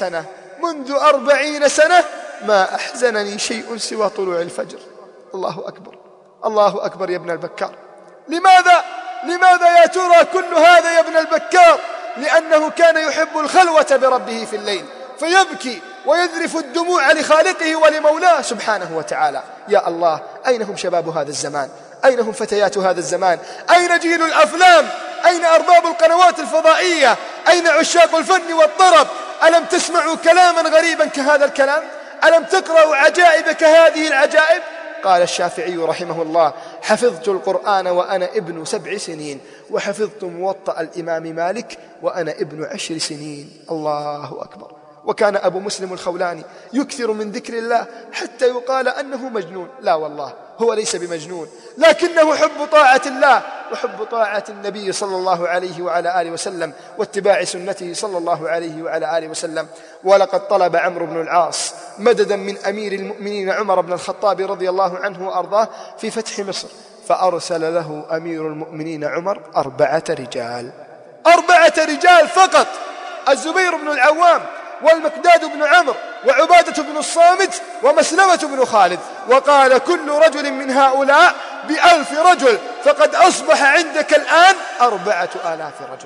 سنة ما أحزنني شيء سوى طلوع الفجر. الله أكبر. الله أكبر يا ابن البكار. لماذا يا ترى كل هذا يا ابن البكار؟ لأنه كان يحب الخلوة بربه في الليل، فيبكي ويذرف الدموع لخالقه ولمولاه سبحانه وتعالى. يا الله، أين هم شباب هذا الزمان؟ أين هم فتيات هذا الزمان؟ أين جيل الأفلام؟ أين أرباب القنوات الفضائية؟ أين عشاق الفن والطرب؟ ألم تسمعوا كلاما غريبا كهذا الكلام؟ ألم تقرأوا عجائب كهذه العجائب؟ قال الشافعي رحمه الله: حفظت القرآن وأنا ابن 7 سنين، وحفظت موطأ الإمام مالك وأنا ابن 10 سنين. الله أكبر. وكان أبو مسلم الخولاني يكثر من ذكر الله حتى يقال أنه مجنون. لا والله، هو ليس بمجنون، لكنه حب طاعة الله وحب طاعة النبي صلى الله عليه وعلى آله وسلم واتباع سنته صلى الله عليه وعلى آله وسلم. ولقد طلب عمرو بن العاص مددا من أمير المؤمنين عمر بن الخطاب رضي الله عنه وأرضاه في فتح مصر، فأرسل له أمير المؤمنين عمر 4 رجال، 4 رجال فقط: الزبير بن العوام والمقداد بن عمرو وعبادة بن الصامت ومسلمة بن خالد. وقال: كل رجل من هؤلاء ب1000 رجل، فقد أصبح عندك الآن 4000 رجل.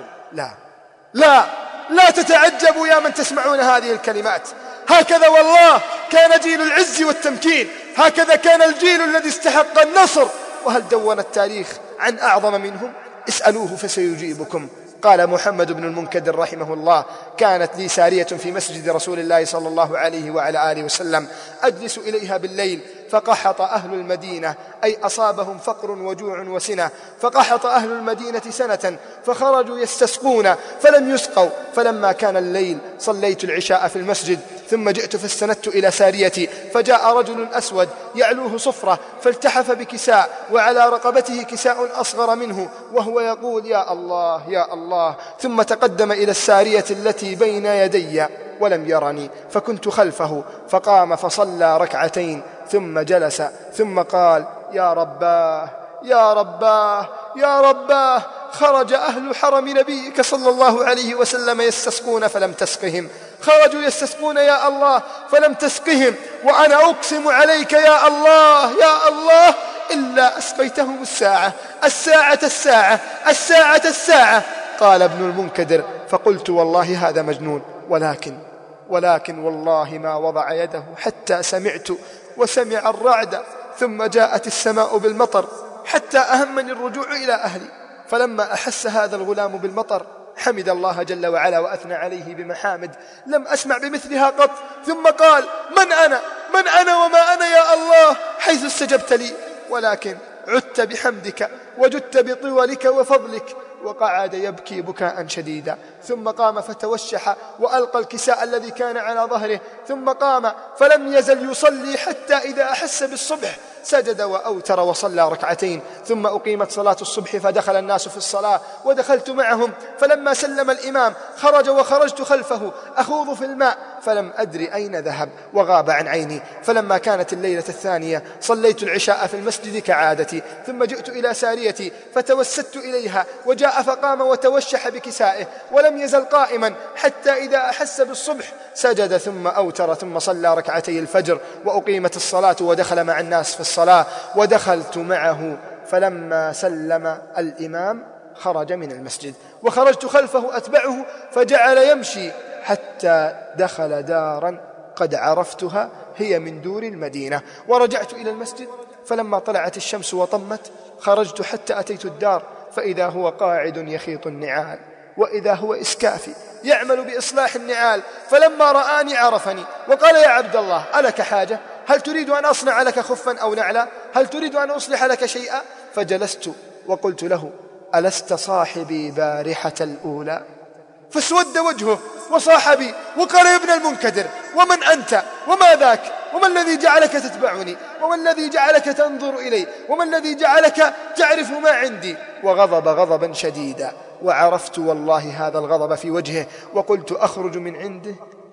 لا تتعجبوا يا من تسمعون هذه الكلمات. هكذا والله كان جيل العز والتمكين، هكذا كان الجيل الذي استحق النصر. وهل دون التاريخ عن أعظم منهم؟ اسألوه فسيجيبكم. قال محمد بن المنكدر رحمه الله: كانت لي سارية في مسجد رسول الله صلى الله عليه وعلى آله وسلم، أجلس إليها بالليل، فقحط أهل المدينة، أي أصابهم فقر وجوع وسنة، فقحط أهل المدينة سنة، فخرجوا يستسقون فلم يسقوا. فلما كان الليل صليت العشاء في المسجد، ثم جئت فاستندت إلى ساريتي، فجاء رجل أسود يعلوه صفرة، فالتحف بكساء وعلى رقبته كساء أصغر منه، وهو يقول: يا الله يا الله. ثم تقدم إلى السارية التي بين يدي ولم يرني، فكنت خلفه، فقام فصلى 2 ثم جلس، ثم قال: يا رباه يا رباه يا رباه، خرج أهل حرم نبيك صلى الله عليه وسلم يستسقون فلم تسقهم، خرجوا يستسقون يا الله فلم تسقهم، وأنا أقسم عليك يا الله يا الله إلا أسقيتهم الساعة. قال ابن المنكدر: فقلت: والله هذا مجنون، ولكن والله ما وضع يده حتى سمعت وسمع الرعد، ثم جاءت السماء بالمطر حتى أهمني الرجوع إلى أهلي. فلما أحس هذا الغلام بالمطر حمد الله جل وعلا وأثنى عليه بمحامد لم أسمع بمثلها قط. ثم قال: من أنا وما أنا يا الله حيث استجبت لي، ولكن عدت بحمدك وجدت بطولك وفضلك. وقعد يبكي بكاء شديدا، ثم قام فتوشح وألقى الكساء الذي كان على ظهره، ثم قام فلم يزل يصلي حتى إذا أحس بالصبح سجد وأوتر وصلى ركعتين. ثم أقيمت صلاة الصبح فدخل الناس في الصلاة ودخلت معهم، فلما سلم الإمام خرج وخرجت خلفه أخوض في الماء فلم أدري أين ذهب وغاب عن عيني. فلما كانت الليلة الثانية صليت العشاء في المسجد كعادتي، ثم جئت إلى ساريتي فتوسدت إليها وجاء فقام وتوشح بكسائه ولم يزل قائما حتى إذا أحس بالصبح سجد ثم أوتر ثم صلى ركعتي الفجر وأقيمت الصلاة ودخل مع الناس في الصلاة ودخلت معه. فلما سلم الإمام خرج من المسجد وخرجت خلفه أتبعه، فجعل يمشي حتى دخل دارا قد عرفتها هي من دور المدينة. ورجعت إلى المسجد، فلما طلعت الشمس وطمت خرجت حتى أتيت الدار، فإذا هو قاعد يخيط النعال، وإذا هو إسكافي يعمل بإصلاح النعال. فلما رآني عرفني وقال: يا عبد الله ألك حاجة؟ هل تريد أن أصنع لك خفا أو نعلا؟ هل تريد أن أصلح لك شيئا؟ فجلست وقلت له: ألست صاحبي بارحة الأولى؟ فاسود وجهه وصاح بي وقال: يا ابن المنكدر، ومن أنت وما ذاك؟ وما الذي جعلك تتبعني؟ وما الذي جعلك تنظر إلي؟ وما الذي جعلك تعرف ما عندي؟ وغضب غضبا شديدا، وعرفت والله هذا الغضب في وجهه، وقلت: أخرج من عنده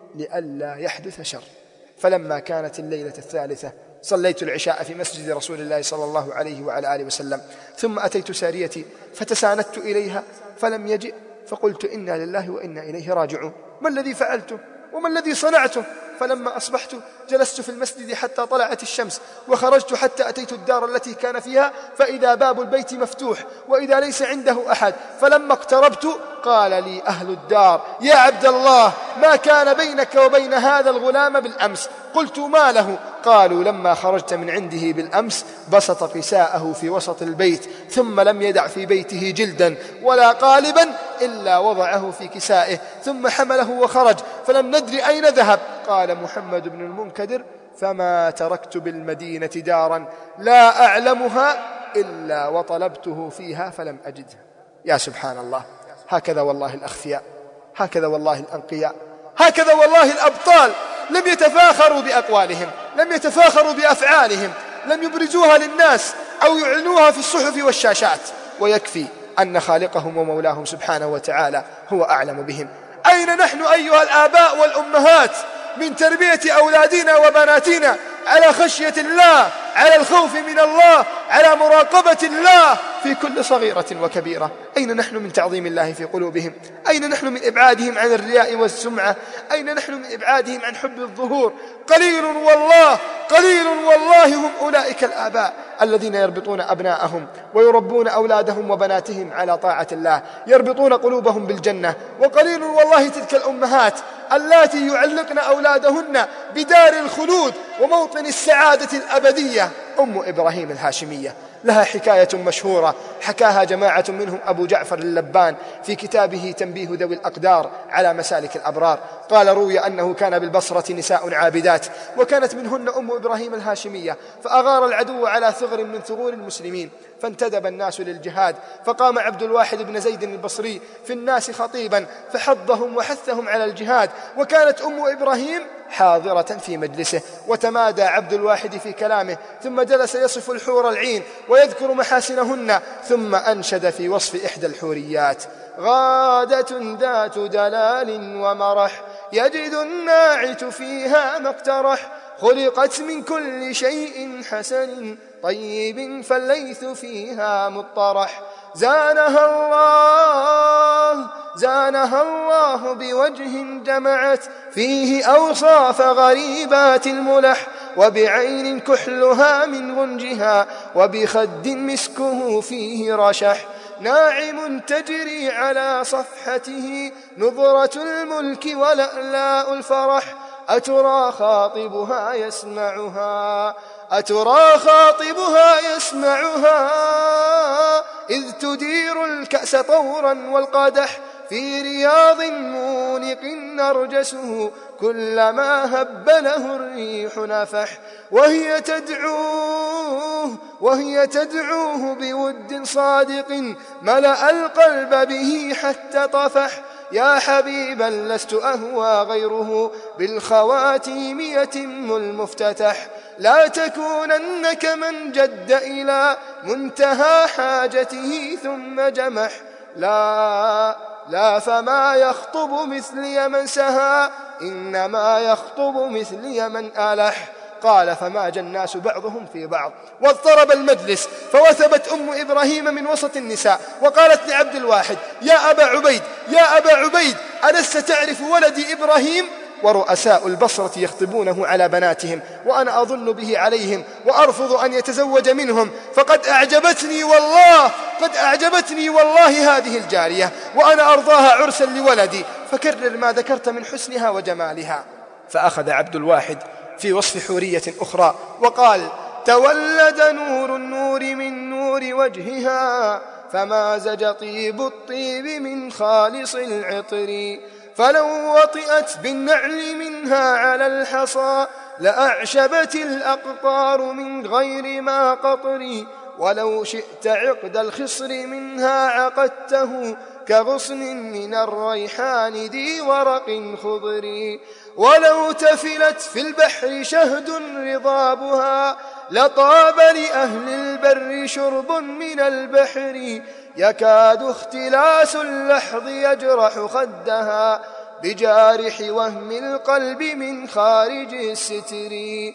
لئلا يحدث شر. فلما كانت الليلة الثالثة صليت العشاء في مسجد رسول الله صلى الله عليه وعلى آله وسلم، ثم أتيت ساريتي فتساندت إليها فلم يجئ، فقلت: إنا لله وإنا إليه راجعون، ما الذي فعلته وما الذي صنعته؟ فلما أصبحت جلست في المسجد حتى طلعت الشمس، وخرجت حتى أتيت الدار التي كان فيها، فإذا باب البيت مفتوح وإذا ليس عنده أحد. فلما اقتربت قال لي أهل الدار: يا عبد الله، ما كان بينك وبين هذا الغلام بالأمس؟ قلت: ما له؟ قالوا: لما خرجت من عنده بالأمس بسط كساءه في وسط البيت، ثم لم يدع في بيته جلدا ولا قالبا إلا وضعه في كسائه، ثم حمله وخرج فلم ندري أين ذهب. قال محمد بن المنكدر: فما تركت بالمدينة دارا لا أعلمها إلا وطلبته فيها فلم أجدها. يا سبحان الله، هكذا والله الأخفياء، هكذا والله الأنقياء، هكذا والله الأبطال. لم يتفاخروا بأقوالهم، لم يتفاخروا بأفعالهم، لم يبرزوها للناس أو يعلنوها في الصحف والشاشات، ويكفي أن خالقهم ومولاهم سبحانه وتعالى هو أعلم بهم. أين نحن أيها الآباء والأمهات من تربية أولادنا وبناتنا على خشية الله، على الخوف من الله، على مراقبة الله في كل صغيرة وكبيرة؟ أين نحن من تعظيم الله في قلوبهم؟ أين نحن من إبعادهم عن الرياء والسمعة؟ أين نحن من إبعادهم عن حب الظهور؟ قليل والله، قليل والله هم أولئك الآباء الذين يربطون أبناءهم ويربون أولادهم وبناتهم على طاعة الله، يربطون قلوبهم بالجنة. وقليل والله تلك الأمهات اللاتي يعلقن أولادهن بدار الخلود وموطن السعادة الأبدية. أم إبراهيم الهاشمية لها حكاية مشهورة حكاها جماعة منهم أبو جعفر اللبان في كتابه تنبيه ذوي الأقدار على مسالك الأبرار. قال: روي أنه كان بالبصرة نساء عابدات، وكانت منهن أم إبراهيم الهاشمية، فأغار العدو على ثغر من ثغور المسلمين، فانتدب الناس للجهاد، فقام عبد الواحد بن زيد البصري في الناس خطيبا فحضهم وحثهم على الجهاد، وكانت أم إبراهيم حاضرة في مجلسه، وتمادى عبد الواحد في كلامه، ثم جلس يصف الحور العين ويذكر محاسنهن، ثم أنشد في وصف إحدى الحوريات: غادة ذات دلال ومرح، يجد الناعت فيها ما اقترح، خلقت من كل شيء حسن طيب فالليث فيها مطرح، زانها الله بوجه جمعت فيه أوصاف غريبات الملح، وبعين كحلها من غنجها، وبخد مسكه فيه رشح، ناعم تجري على صفحته نظرة الملك ولألاء الفرح، أترى خاطبها يسمعها إذ تدير الكأس طورا والقدح، في رياض مونق نرجسه كلما هب له الريح نفح وهي تدعوه بود صادق ملأ القلب به حتى طفح يا حبيبا لست أهوى غيره بالخواتيم يتم المفتتح لا تكونن كمن جد إلى منتهى حاجته ثم جمح لا فما يخطب مثلي من سهى إنما يخطب مثلي من ألح قال فماج الناس بعضهم في بعض واضطرب المجلس فوثبت أم إبراهيم من وسط النساء وقالت لعبد الواحد يا أبا عبيد ألست تعرف ولدي إبراهيم ورؤساء البصرة يخطبونه على بناتهم وأنا أظن به عليهم وأرفض أن يتزوج منهم فقد أعجبتني والله هذه الجارية وأنا أرضاها عرسا لولدي فكرر ما ذكرت من حسنها وجمالها. فأخذ عبد الواحد في وصف حورية أخرى وقال تولد نور النور من نور وجهها فمازج طيب الطيب من خالص العطر فلو وطئت بالنعل منها على الحصى لأعشبت الأقطار من غير ما قطر ولو شئت عقد الخصر منها عقدته كغصن من الريحان ذي ورق خضر ولو تفلت في البحر شهد رضابها لطاب لأهل البر شرب من البحر يكاد اختلاس اللحظ يجرح خدها بجارح وهم القلب من خارج الستر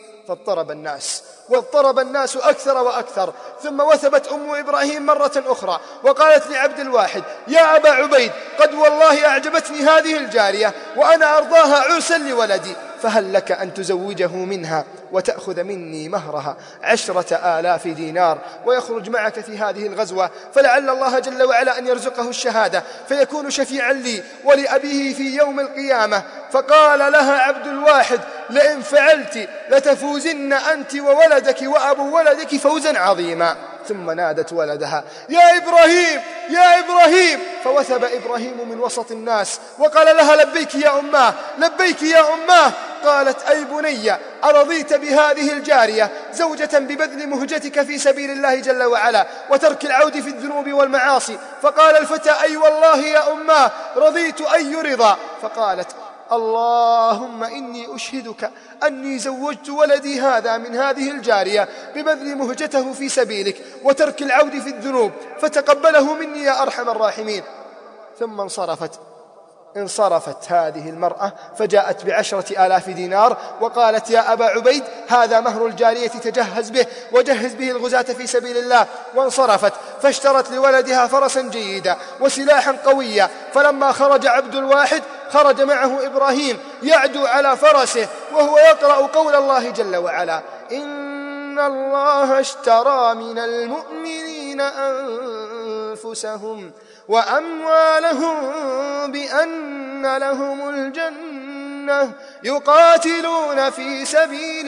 واضطرب الناس أكثر وأكثر ثم وثبت أم إبراهيم مرة أخرى وقالت لعبد الواحد يا أبا عبيد قد والله أعجبتني هذه الجارية وأنا أرضاها عرسا لولدي فهل لك أن تزوجه منها وتأخذ مني مهرها 10,000 دينار ويخرج معك في هذه الغزوة فلعل الله جل وعلا أن يرزقه الشهادة فيكون شفيعا لي ولأبيه في يوم القيامة. فقال لها عبد الواحد لئن فعلت لتفوزن أنت وولدك وأبو ولدك فوزا عظيما. ثم نادت ولدها يا إبراهيم فوثب إبراهيم من وسط الناس وقال لها لبيك يا أماه قالت أي بني أرضيت بهذه الجارية زوجة ببذل مهجتك في سبيل الله جل وعلا وترك العود في الذنوب والمعاصي؟ فقال الفتى أي والله يا أماه رضيت أي رضا. فقالت اللهم إني أشهدك أني زوجت ولدي هذا من هذه الجارية ببذل مهجته في سبيلك وترك العود في الذنوب فتقبله مني يا أرحم الراحمين. ثم انصرفت هذه المرأة فجاءت ب10,000 دينار وقالت يا أبا عبيد هذا مهر الجارية تجهز به وجهز به الغزاة في سبيل الله. وانصرفت فاشترت لولدها فرسا جيدا وسلاحا قويا فلما خرج عبد الواحد خرج معه إبراهيم يعدو على فرسه وهو يقرأ قول الله جل وعلا إن الله اشترى من المؤمنين أنفسهم وأموالهم بأن لهم الجنة يقاتلون في سبيل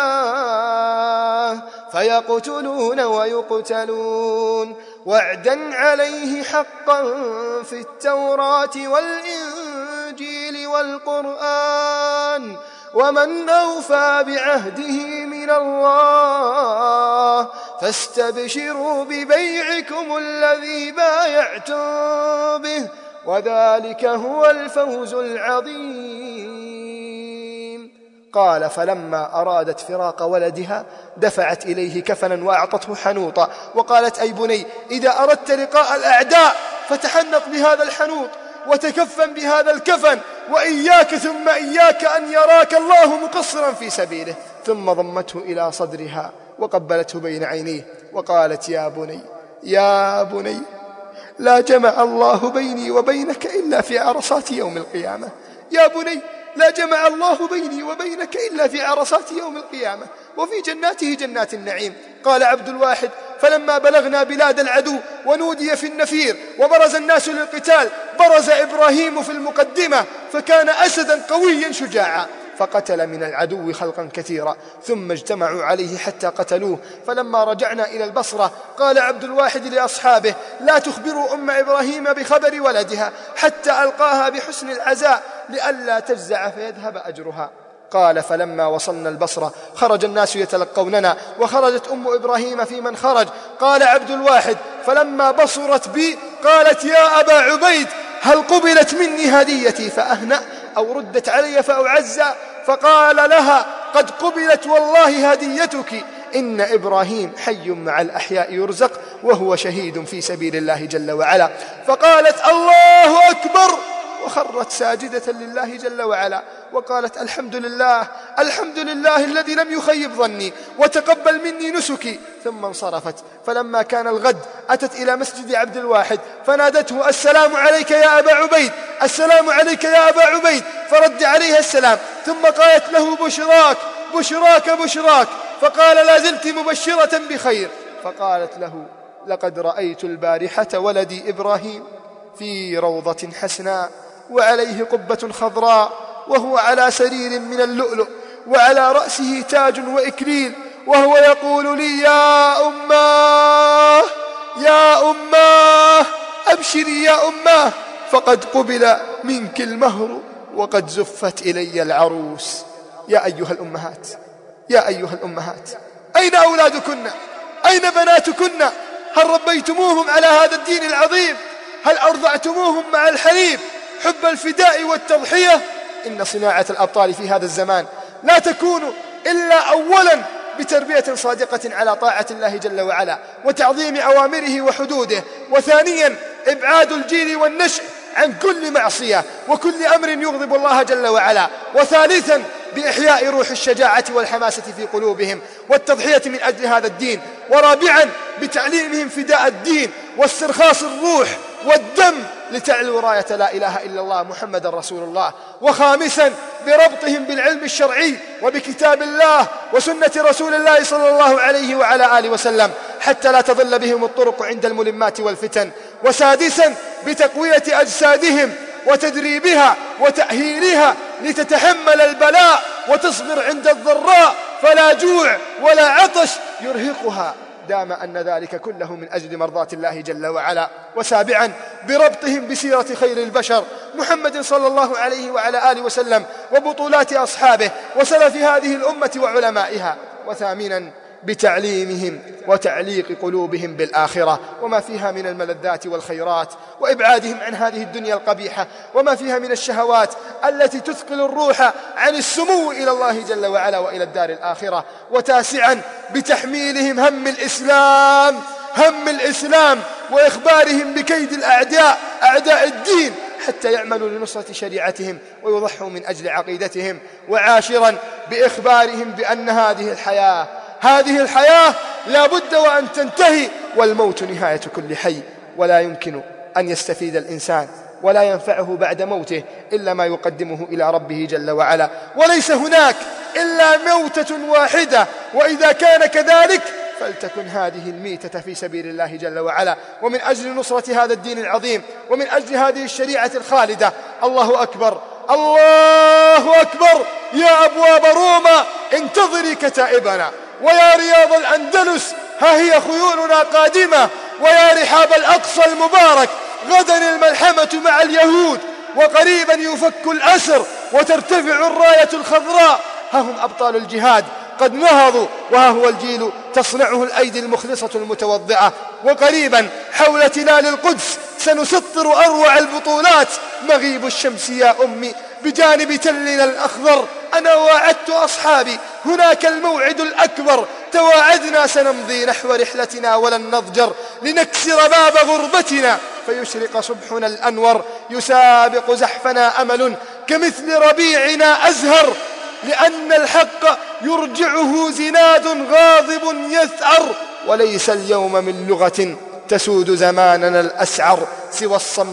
الله فيقتلون ويقتلون وعدا عليه حقا في التوراة والإنجيل والقرآن ومن أوفى بعهده من الله فاستبشروا ببيعكم الذي بايعتم به وذلك هو الفوز العظيم. قال فلما أرادت فراق ولدها دفعت إليه كفنا وأعطته حنوطا وقالت أي بني إذا أردت لقاء الأعداء فتحنط بهذا الحنوط وتكفن بهذا الكفن وإياك ثم إياك أن يراك الله مقصرا في سبيله. ثم ضمته إلى صدرها وقبلته بين عينيه وقالت يا بني لا جمع الله بيني وبينك إلا في عرصات يوم القيامة. يا بني لا جمع الله بيني وبينك إلا في عرصات يوم القيامة وفي جناته جنات النعيم. قال عبد الواحد فلما بلغنا بلاد العدو ونودي في النفير وبرز الناس للقتال برز إبراهيم في المقدمة فكان أسدا قويا شجاعا فقتل من العدو خلقا كثيرا، ثم اجتمعوا عليه حتى قتلوه. فلما رجعنا إلى البصرة قال عبد الواحد لأصحابه: لا تخبروا أم إبراهيم بخبر ولدها حتى ألقاها بحسن العزاء لئلا تجزع فيذهب أجرها. قال: فلما وصلنا البصرة خرج الناس يتلقوننا، وخرجت أم إبراهيم في من خرج. قال عبد الواحد: فلما بصرت بي قالت: يا أبا عبيد، هل قبلت مني هديتي فأهنأ أو ردت علي فأعزى؟ فقال لها: قد قبلت والله هديتك، إن إبراهيم حي مع الأحياء يرزق وهو شهيد في سبيل الله جل وعلا. فقالت: الله أكبر، وخرت ساجدة لله جل وعلا، وقالت: الحمد لله، الحمد لله الذي لم يخيب ظني وتقبل مني نسكي. ثم انصرفت. فلما كان الغد أتت إلى مسجد عبد الواحد فنادته: السلام عليك يا أبا عبيد، السلام عليك يا أبا عبيد، فرد عليها السلام. ثم قالت له: بشراك بشراك بشراك. فقال: لا زلت مبشرة بخير. فقالت له: لقد رأيت البارحة ولدي إبراهيم في روضة حسناء وعليه قبة خضراء، وهو على سرير من اللؤلؤ، وعلى رأسه تاج وإكليل، وهو يقول لي: يا أماه يا أماه، أبشري يا أماه، فقد قبل منك المهر وقد زفت إلي العروس. يا أيها الأمهات، يا أيها الأمهات، أين أولادكن؟ أين بناتكن؟ هل ربيتموهم على هذا الدين العظيم؟ هل أرضعتموهم مع الحليب حب الفداء والتضحية؟ إن صناعة الأبطال في هذا الزمان لا تكون إلا أولا بتربية صادقة على طاعة الله جل وعلا وتعظيم أوامره وحدوده، وثانيا إبعاد الجيل والنشء عن كل معصية وكل أمر يغضب الله جل وعلا، وثالثا بإحياء روح الشجاعة والحماسة في قلوبهم والتضحية من أجل هذا الدين، ورابعا بتعليمهم فداء الدين واسترخاص الروح والدم لتعلو راية لا إله إلا الله محمد رسول الله، وخامسا بربطهم بالعلم الشرعي وبكتاب الله وسنة رسول الله صلى الله عليه وعلى آله وسلم حتى لا تضل بهم الطرق عند الملمات والفتن، وسادسا بتقوية أجسادهم وتدريبها وتأهيلها لتتحمل البلاء وتصبر عند الضراء، فلا جوع ولا عطش يرهقها دام أن ذلك كله من أجل مرضاة الله جل وعلا، وسابعا بربطهم بسيرة خير البشر محمد صلى الله عليه وعلى آله وسلم وبطولات أصحابه وسلف هذه الأمة وعلمائها، وثامنا بتعليمهم وتعليق قلوبهم بالآخرة وما فيها من الملذات والخيرات، وإبعادهم عن هذه الدنيا القبيحة وما فيها من الشهوات التي تثقل الروح عن السمو إلى الله جل وعلا وإلى الدار الآخرة، وتاسعا بتحميلهم هم الإسلام وإخبارهم بكيد الأعداء أعداء الدين حتى يعملوا لنصرة شريعتهم ويضحوا من أجل عقيدتهم، وعاشرا بإخبارهم بأن هذه الحياة لا بد وأن تنتهي، والموت نهاية كل حي، ولا يمكن أن يستفيد الإنسان ولا ينفعه بعد موته إلا ما يقدمه إلى ربه جل وعلا، وليس هناك إلا موتة واحدة، وإذا كان كذلك فلتكن هذه الميتة في سبيل الله جل وعلا ومن أجل نصرة هذا الدين العظيم ومن أجل هذه الشريعة الخالدة. الله أكبر، الله أكبر. يا أبواب روما انتظري كتائبنا، ويا رياض الأندلس ها هي خيولنا قادمة، ويا رحاب الأقصى المبارك غدا الملحمة مع اليهود، وقريبا يفك الأسر وترتفع الراية الخضراء. ها هم أبطال الجهاد قد نهضوا، وها هو الجيل تصنعه الأيدي المخلصة المتوضعة، وقريبا حول تلال القدس سنسطر أروع البطولات. مغيب الشمس يا أمي بجانب تلنا الأخضر، أنا وعدت أصحابي هناك الموعد الأكبر، تواعدنا سنمضي نحو رحلتنا ولن نضجر، لنكسر باب غربتنا فيشرق صبحنا الأنور، يسابق زحفنا أمل كمثل ربيعنا أزهر، لأن الحق يرجعه زناد غاضب يثأر، وليس اليوم من لغة تسود زماننا الأسعر سوى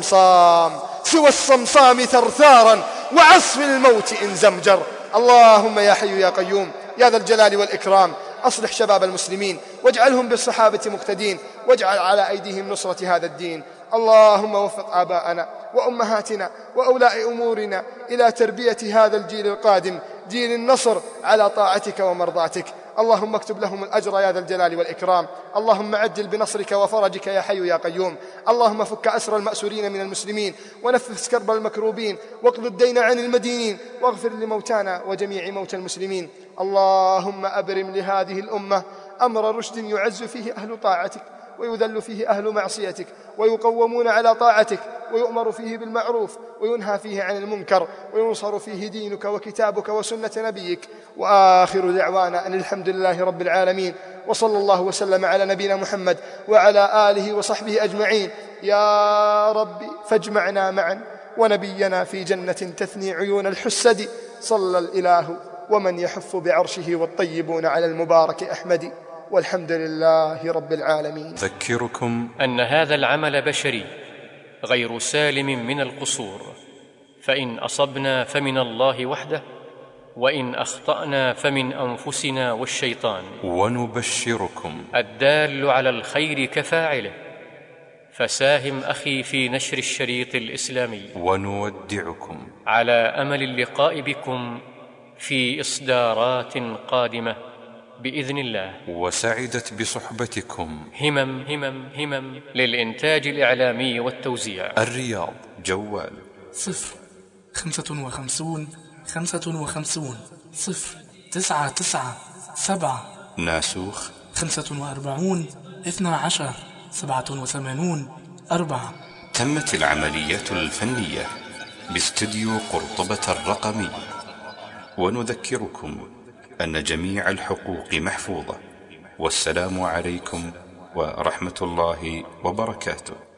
الصمصام ثرثارا وعصف الموت إن زمجر. اللهم يا حي يا قيوم يا ذا الجلال والإكرام أصلح شباب المسلمين واجعلهم بالصحابة مقتدين، واجعل على أيديهم نصرة هذا الدين. اللهم وفق آباءنا وأمهاتنا وأولاء أمورنا إلى تربية هذا الجيل القادم دين النصر على طاعتك ومرضاتك. اللهم اكتب لهم الأجر يا ذا الجلال والإكرام. اللهم عجل بنصرك وفرجك يا حي يا قيوم. اللهم فك أسر المأسورين من المسلمين، ونفس كرب المكروبين، واقض الدين عن المدينين، واغفر لموتانا وجميع موتى المسلمين. اللهم أبرم لهذه الأمة أمر رشد يعز فيه أهل طاعتك، ويذل فيه أهل معصيتك، ويقومون على طاعتك، ويؤمر فيه بالمعروف، وينهى فيه عن المنكر، وينصر فيه دينك وكتابك وسنة نبيك. وآخر دعوانا أن الحمد لله رب العالمين، وصلى الله وسلم على نبينا محمد وعلى آله وصحبه أجمعين. يا ربي فاجمعنا معا ونبينا في جنة تثني عيون الحسد. صلى الإله ومن يحف بعرشه والطيبون على المبارك أحمد، والحمد لله رب العالمين. أذكركم أن هذا العمل بشري غير سالم من القصور، فإن أصبنا فمن الله وحده، وإن أخطأنا فمن أنفسنا والشيطان. ونبشركم الدال على الخير كفاعله، فساهم أخي في نشر الشريط الإسلامي. ونودعكم على أمل اللقاء بكم في إصدارات قادمة بإذن الله. وسعدت بصحبتكم همم للإنتاج الإعلامي والتوزيع. الرياض، جوال 055 55 099 ناسوخ 45 12 87 4. تمت العملية الفنية باستديو قرطبة الرقمي. ونذكركم أن جميع الحقوق محفوظة. والسلام عليكم ورحمة الله وبركاته.